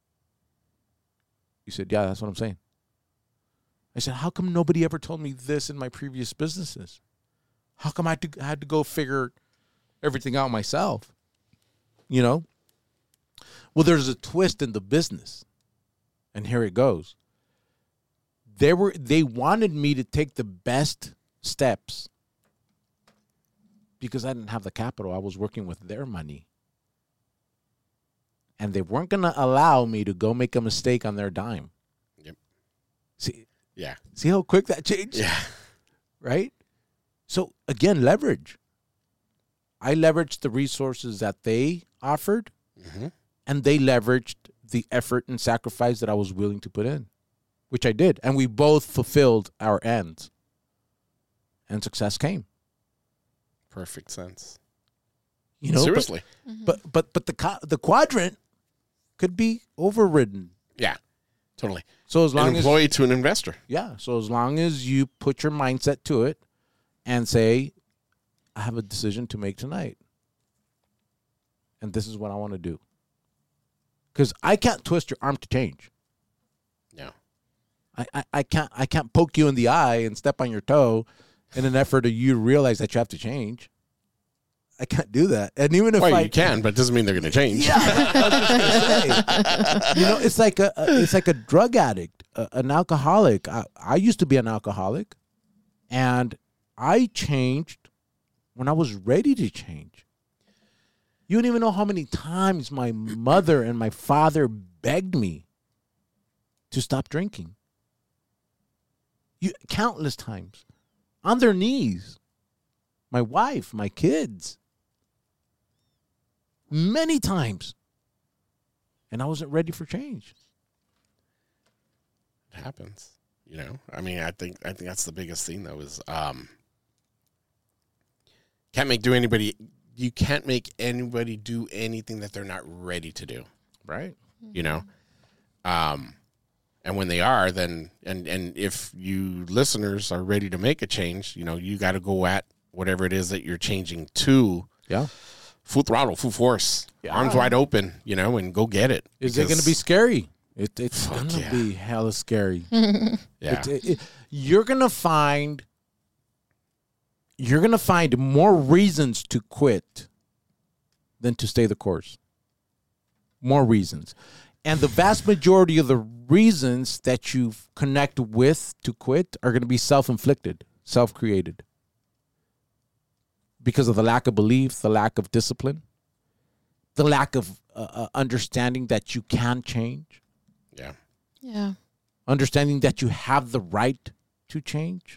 He said, "Yeah, that's what I'm saying." I said, "How come nobody ever told me this in my previous businesses? How come I had to, I had to go figure everything out myself?" You know? Well, there's a twist in the business. And here it goes. They were they wanted me to take the best steps because I didn't have the capital. I was working with their money. And they weren't going to allow me to go make a mistake on their dime. Yep. See, Yeah. see how quick that changed? Yeah. Right? So, again, leverage. I leveraged the resources that they offered, Mm-hmm. and they leveraged the effort and sacrifice that I was willing to put in, which I did. And we both fulfilled our ends. And success came. Perfect sense. You know, but- Seriously. But but but the co- the quadrant could be overridden. Yeah. Totally. So as long An as employee to an investor. yeah, so as long as you put your mindset to it and say, I have a decision to make tonight, and this is what I want to do. Because I can't twist your arm to change. No. I, I, I can't I can't poke you in the eye and step on your toe in an effort of you to realize that you have to change. I can't do that. And even if well, I you can, but it doesn't mean they're going to change. Yeah, I was just gonna say. You know, it's like a, a it's like a drug addict, a, an alcoholic. I, I used to be an alcoholic, and I changed when I was ready to change. You don't even know how many times my mother and my father begged me to stop drinking. You countless times, on their knees. My wife, my kids. Many times. And I wasn't ready for change. It happens. You know? I mean, I think I think that's the biggest thing though is um can't make do anybody you can't make anybody do anything that they're not ready to do. Right. You know? Um and when they are, then and and if you listeners are ready to make a change, you know, you gotta go at whatever it is that you're changing to. Yeah. Full throttle, full force, Yeah. arms wide open, you know, and go get it. Is it Because- going to be scary? It, it's Fuck going to yeah. be hella scary. Yeah. It- it- it- you're going to find you're going to find more reasons to quit than to stay the course. More reasons. And the vast majority of the reasons that you connect with to quit are going to be self-inflicted, self-created. Because of the lack of belief, the lack of discipline, the lack of uh, uh, understanding that you can change, Yeah. Yeah. understanding that you have the right to change.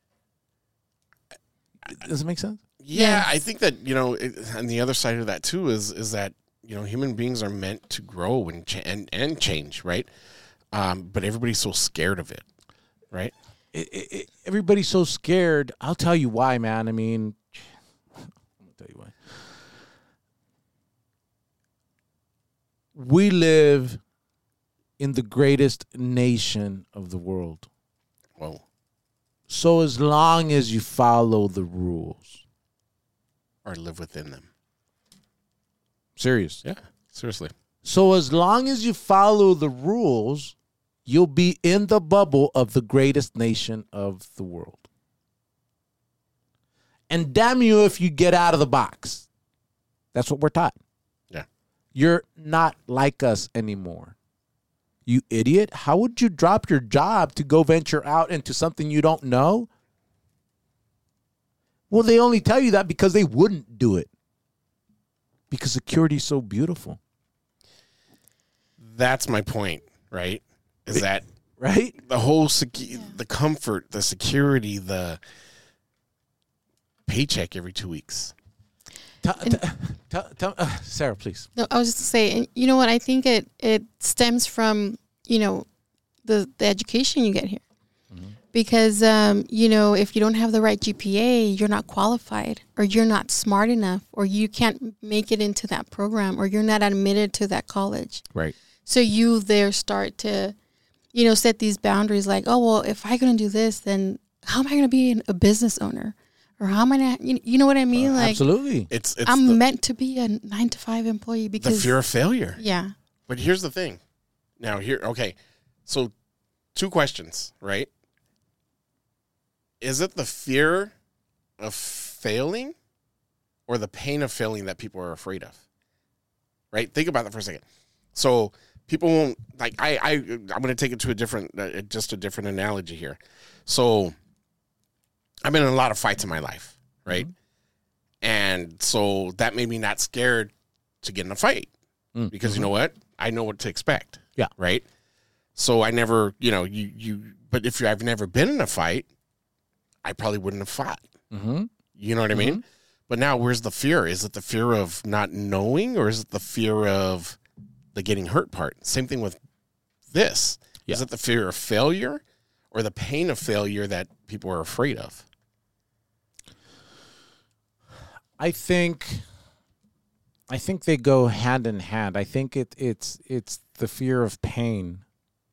Does it make sense? Yeah, Yes. I think that, you know, it, and the other side of that too is is that, you know, human beings are meant to grow and cha- and, and change, right? Um, but everybody's so scared of it, right? It, it, it, everybody's so scared. I'll tell you why, man. I mean, I'm going to tell you why. We live in the greatest nation of the world. Well, So as long as you follow the rules. or live within them. Serious. Yeah, seriously. So as long as you follow the rules, you'll be in the bubble of the greatest nation of the world. And damn you if you get out of the box. That's what we're taught. Yeah. You're not like us anymore. You idiot. How would you drop your job to go venture out into something you don't know? Well, they only tell you that because they wouldn't do it. Because security is so beautiful. That's my point, right? Is that Right? the whole secu- the comfort, the security, the paycheck every two weeks. Tell, tell, tell, tell, uh, Sarah, please. No, I was just to say, and you know what? I think it it stems from you know the the education you get here, because um, you know if you don't have the right G P A, you're not qualified, or you're not smart enough, or you can't make it into that program, or you're not admitted to that college. Right. So you there start to, you know, set these boundaries like, oh well, if I'm gonna do this, then how am I gonna be a business owner, or how am I gonna, you you know what I mean? Like Absolutely. It's it's I'm the, meant to be a nine to five employee the because fear of failure. yeah. But here's the thing. Now here, okay. So two questions, right? Is it the fear of failing or the pain of failing that people are afraid of? Right? Think about that for a second. So people won't like I I I'm going to take it to a different uh, just a different analogy here. So I've been in a lot of fights in my life, right? And so that made me not scared to get in a fight Mm. because you know what? I know what to expect. Yeah. Right. So I never, you know, you, you, but if you, I've never been in a fight, I probably wouldn't have fought. Mm-hmm. You know what I mean? But now where's the fear? Is it the fear of not knowing or is it the fear of the getting hurt part? Same thing with this. Yeah. Is it the fear of failure or the pain of failure that people are afraid of? I think I think they go hand in hand. I think it it's it's the fear of pain.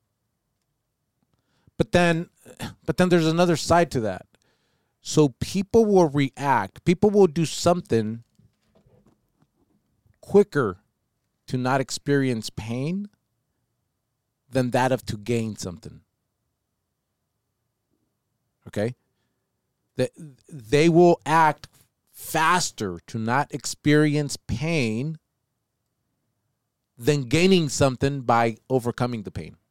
But then but then there's another side to that. So people will react. People will do something quicker to not experience pain than that of to gain something. Okay? That they will act faster to not experience pain than gaining something by overcoming the pain.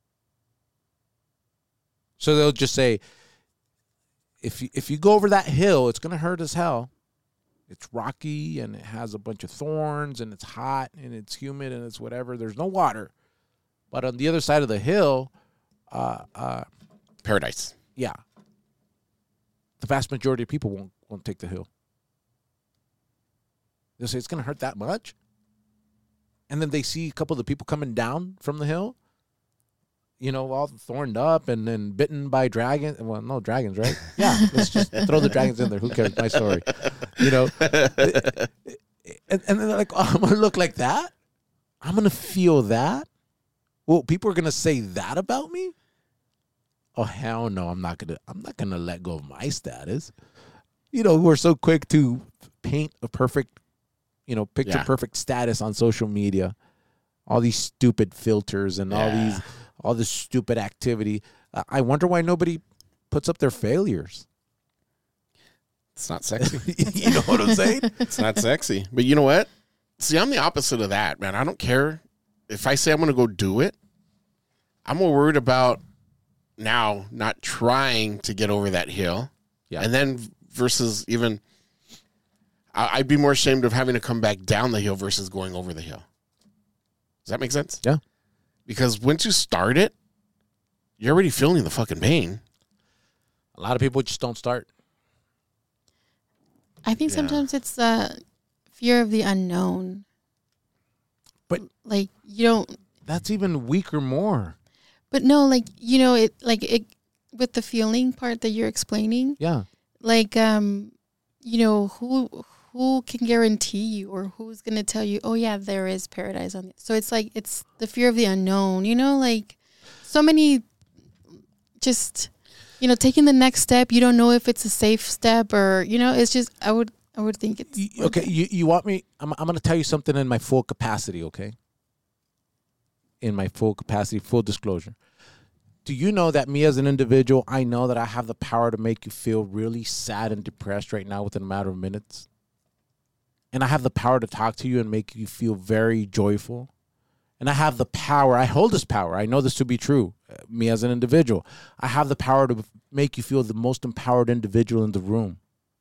So they'll just say, if you, if you go over that hill, it's going to hurt as hell. It's rocky and it has a bunch of thorns and it's hot and it's humid and it's whatever. There's no water. But on the other side of the hill, uh, uh, paradise. Yeah. The vast majority of people won't won't take the hill. They'll say, it's going to hurt that much? And then they see a couple of the people coming down from the hill, you know, all thorned up and then bitten by dragons. Well, no dragons, right? Yeah, let's just throw the dragons in there. Who cares? My story. You know? And, and they're like, oh, I'm going to look like that? I'm going to feel that? Well, people are going to say that about me? Oh, hell no, I'm not going to I'm not going to let go of my status. You know, we're so quick to paint a perfect, you know, picture Yeah. perfect status on social media. All these stupid filters and all Yeah. these all this stupid activity. Uh, I wonder why nobody puts up their failures. It's not sexy. You know what I'm saying? It's not sexy. But you know what? See, I'm the opposite of that, man. I don't care. If I say I'm going to go do it, I'm more worried about now not trying to get over that hill. Yeah. And then versus even, I- I'd be more ashamed of having to come back down the hill versus going over the hill. Does that make sense? Yeah. Because once you start it, you're already feeling the fucking pain. A lot of people just don't start. I think Yeah. sometimes it's uh, fear of the unknown. But- like you don't. That's even weaker more. But no, like you know, it like it with the feeling part that you're explaining. Yeah. Like um, you know, who who can guarantee you, or who's gonna tell you? Oh yeah, there is paradise on it. So it's like it's the fear of the unknown. You know, like so many. Just you know, taking the next step. You don't know if it's a safe step or you know. It's just I would I would think it's You- okay, you, you want me? I'm, I'm going to tell you something in my full capacity, okay? In my full capacity, full disclosure. Do you know that me as an individual, I know that I have the power to make you feel really sad and depressed right now within a matter of minutes? And I have the power to talk to you and make you feel very joyful. And I have the power, I hold this power. I know this to be true, uh, me as an individual. I have the power to make you feel the most empowered individual in the room.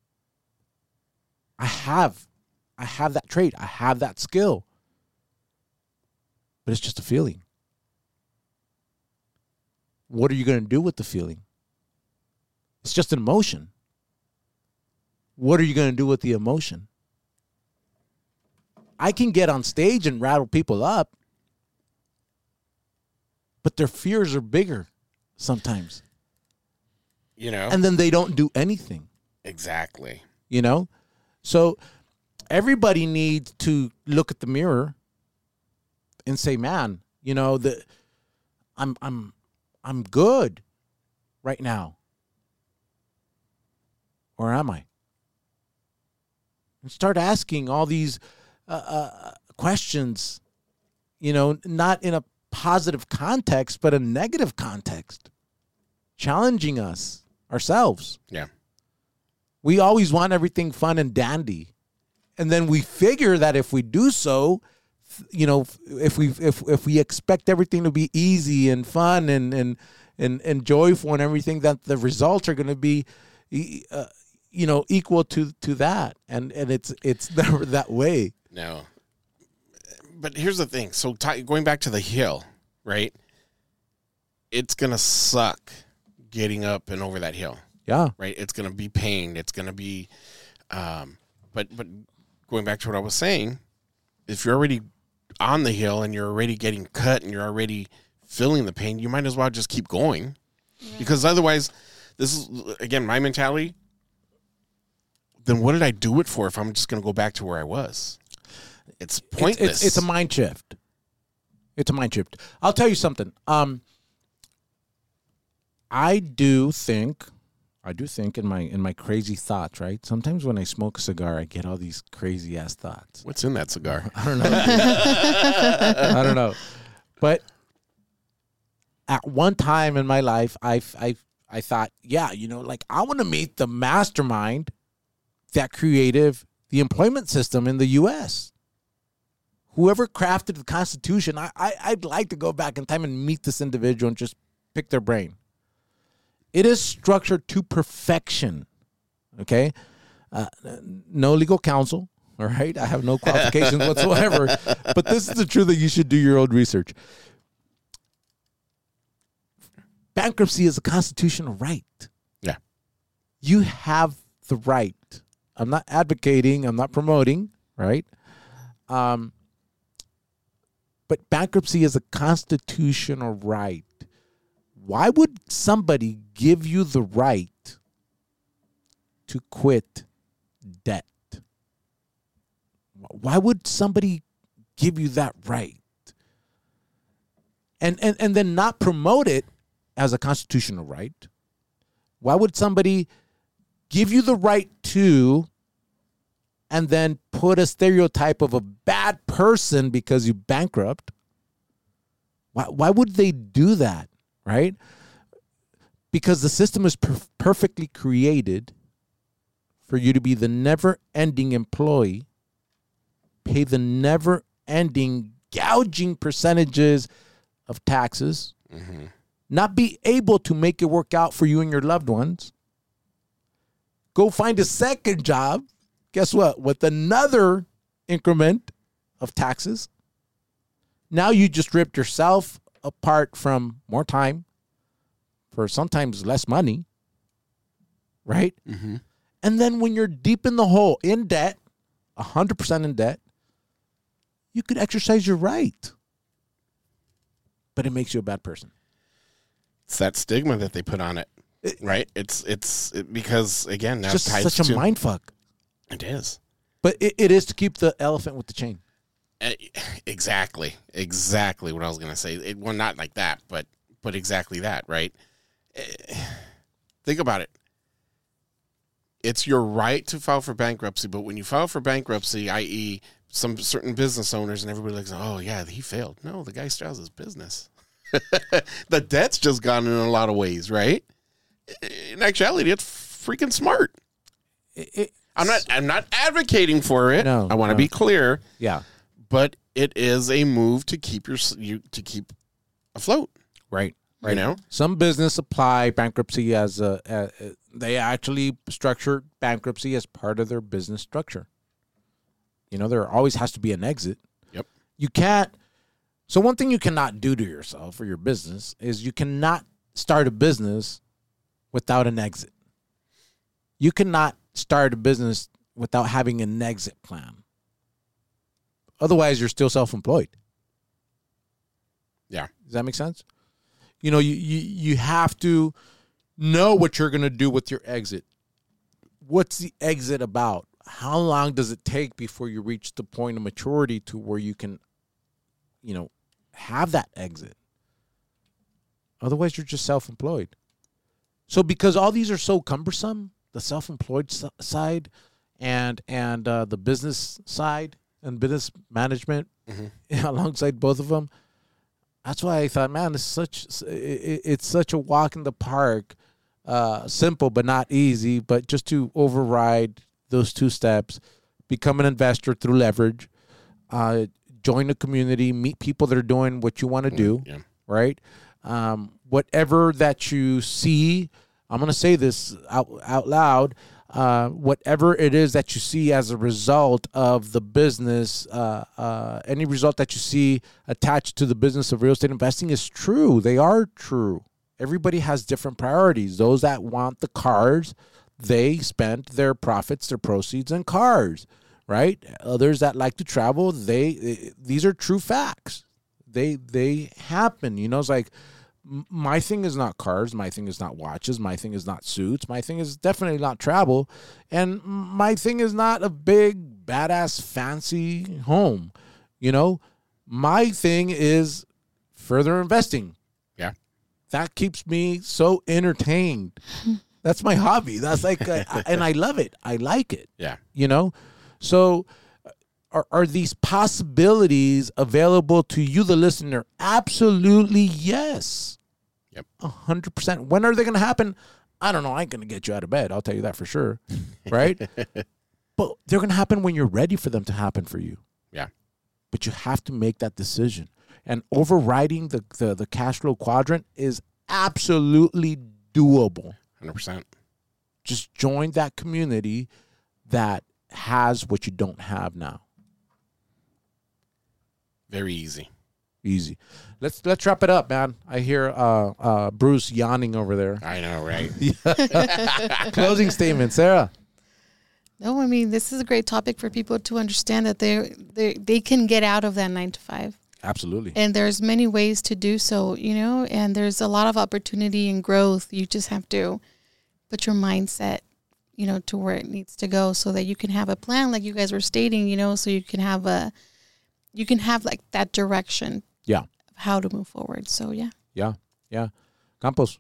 I have, I have that trait. I have that skill. But it's just a feeling. What are you going to do with the feeling? It's just an emotion. What are you going to do with the emotion? I can get on stage and rattle people up, but their fears are bigger sometimes. You know? And then they don't do anything. Exactly. You know? So everybody needs to look at the mirror and say, man, you know, the I'm I'm I'm good right now. Or am I? And start asking all these uh, uh, questions, you know, not in a positive context, but a negative context, challenging us ourselves. Yeah. We always want everything fun and dandy. And then we figure that if we do so, you know, if we if if we expect everything to be easy and fun and and and, and joyful and everything, that the results are going to be, uh, you know, equal to to that. And and it's it's never that way. No. But here's the thing. So t- going back to the hill, right? It's going to suck getting up and over that hill. Yeah. Right? It's going to be pain. It's going to be, um, but but going back to what I was saying, if you're already on the hill and you're already getting cut and you're already feeling the pain, you might as well just keep going, yeah. Because otherwise, this is again my mentality. Then what did I do it for if I'm just going to go back to where I was? It's pointless. It's, it's, it's a mind shift. It's a mind shift. I'll tell you something. Um, I do think I do think in my in my crazy thoughts, right? Sometimes when I smoke a cigar, I get all these crazy ass thoughts. What's in that cigar? I don't know. I don't know. But at one time in my life, I I I thought, yeah, you know, like I want to meet the mastermind that created the employment system in the U S Whoever crafted the Constitution, I, I I'd like to go back in time and meet this individual and just pick their brain. It is structured to perfection, okay? Uh, no legal counsel, all right? I have no qualifications whatsoever, but this is the truth that you should do your own research. Bankruptcy is a constitutional right. Yeah. You have the right. I'm not advocating, I'm not promoting, right? Um, but bankruptcy is a constitutional right. Why would somebody give you the right to quit debt? Why would somebody give you that right? And and, and then not promote it as a constitutional right? Why would somebody give you the right to and then put a stereotype of a bad person because you bankrupt? Why, why would they do that, right? Because the system is per- perfectly created for you to be the never-ending employee, pay the never-ending gouging percentages of taxes, mm-hmm. not be able to make it work out for you and your loved ones, go find a second job, guess what, with another increment of taxes. Now you just ripped yourself apart from more time for sometimes less money, right? Mm-hmm. And then when you're deep in the hole, in debt, one hundred percent in debt, you could exercise your right. But it makes you a bad person. It's that stigma that they put on it, it right? It's it's it, because, again, now it's just ties such a to, mind fuck. It is. But it, it is to keep the elephant with the chain. Uh, exactly. Exactly what I was going to say. It, well, not like that, but but exactly that, right? Uh, think about it. It's your right to file for bankruptcy, but when you file for bankruptcy, that is some certain business owners and everybody like, oh, yeah, he failed. No, the guy still has his business. The debt's just gone in a lot of ways, right? In actuality, it's freaking smart. It, I'm not I'm not advocating for it. No, I want to no. be clear. Yeah. But it is a move to keep your you to keep afloat. Right. Right now. Some business apply bankruptcy as a, a they actually structure bankruptcy as part of their business structure. You know, there always has to be an exit. Yep. You can't. So one thing you cannot do to yourself or your business is you cannot start a business without an exit. You cannot start a business without having an exit plan. Otherwise, you're still self-employed. Yeah. Does that make sense? You know, you, you, you have to know what you're going to do with your exit. What's the exit about? How long does it take before you reach the point of maturity to where you can, you know, have that exit? Otherwise, you're just self-employed. So because all these are so cumbersome, the self-employed side and and uh, the business side and business management mm-hmm. alongside both of them, that's why I thought, man, it's such it's such a walk in the park, uh, simple but not easy. But just to override those two steps, become an investor through leverage, uh, join a community, meet people that are doing what you want to do, yeah. right? Um, whatever that you see, I'm going to say this out, out loud, uh, whatever it is that you see as a result of the business, uh, uh, any result that you see attached to the business of real estate investing is true. They are true. Everybody has different priorities. Those that want the cars, they spend their profits, their proceeds in cars, right? Others that like to travel, they these are true facts. They they happen. You know, it's like, my thing is not cars. My thing is not watches. My thing is not suits. My thing is definitely not travel. And my thing is not a big, badass, fancy home. You know, my thing is further investing. Yeah. That keeps me so entertained. That's my hobby. That's like, I, I- and I love it. I like it. Yeah. You know, so are are these possibilities available to you, the listener? Absolutely, yes. Yep. A hundred percent. When are they going to happen? I don't know. I ain't going to get you out of bed. I'll tell you that for sure. Right? But they're going to happen when you're ready for them to happen for you. Yeah. But you have to make that decision. And overriding the, the, the cash flow quadrant is absolutely doable. one hundred percent. Just join that community that has what you don't have now. Very easy. Easy. Let's let's wrap it up, man. I hear uh, uh, Bruce yawning over there. I know, right? Closing statement, Sarah. No, I mean, this is a great topic for people to understand that they they they can get out of that nine to five. Absolutely. And there's many ways to do so, you know, and there's a lot of opportunity and growth. You just have to put your mindset, you know, to where it needs to go so that you can have a plan like you guys were stating, you know, so you can have a, you can have like that direction. Yeah. Of how to move forward. So, yeah. Yeah. Yeah. Campos.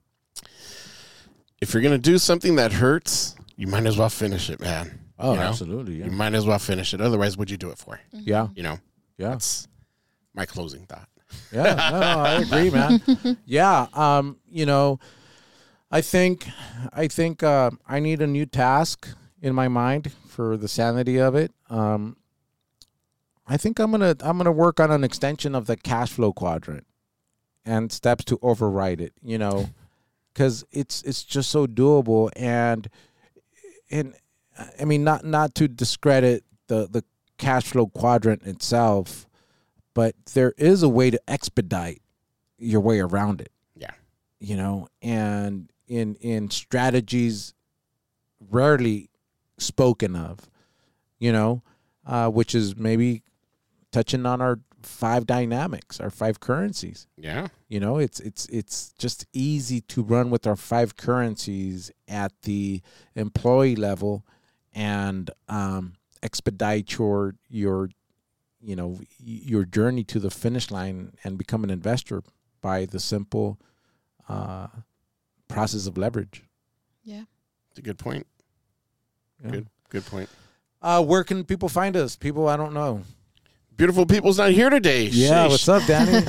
If you're going to do something that hurts, you might as well finish it, man. Oh, You know? absolutely. Yeah. You might as well finish it. Otherwise, what'd you do it for? Yeah. You know, Yeah. that's my closing thought. Yeah, no, no, I agree, man. Yeah, um, you know, I think, I think uh, I need a new task in my mind for the sanity of it. Um, I think I'm gonna, I'm gonna work on an extension of the cash flow quadrant and steps to override it. You know, because it's it's just so doable, and and I mean, not not to discredit the the cash flow quadrant itself. But there is a way to expedite your way around it. Yeah. You know, and in in strategies rarely spoken of, you know, uh, which is maybe touching on our five dynamics, our five currencies. Yeah. You know, it's it's it's just easy to run with our five currencies at the employee level and um, expedite your your you know, your journey to the finish line and become an investor by the simple uh, process of leverage. Yeah. It's a good point. Yeah. Good, good point. Uh, where can people find us? People I don't know. Beautiful People's not here today. Yeah, Sheesh. what's up, Danny?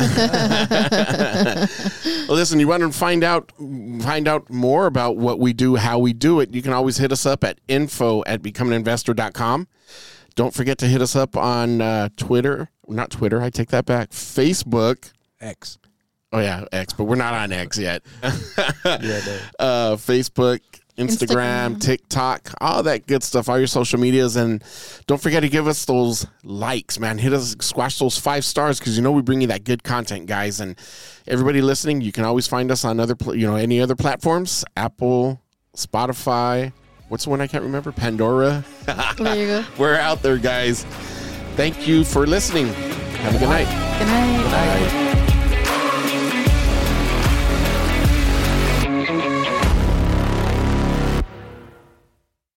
Well, listen, you want to find out find out more about what we do, how we do it, you can always hit us up at info at become an investor dot com. Don't forget to hit us up on uh, Twitter. Not Twitter. I take that back. Facebook. X. Oh, yeah, X. But we're not on X yet. Yeah, no. uh, Facebook, Instagram, Instagram. TikTok, all that good stuff, all your social medias. And don't forget to give us those likes, man. Hit us, squash those five stars because you know we bring you that good content, guys. And everybody listening, you can always find us on other, pl- you know, any other platforms. Apple, Spotify. What's the one I can't remember? Pandora. There you go. We're out there, guys. Thank you for listening. Have a good night. Good night. Good night.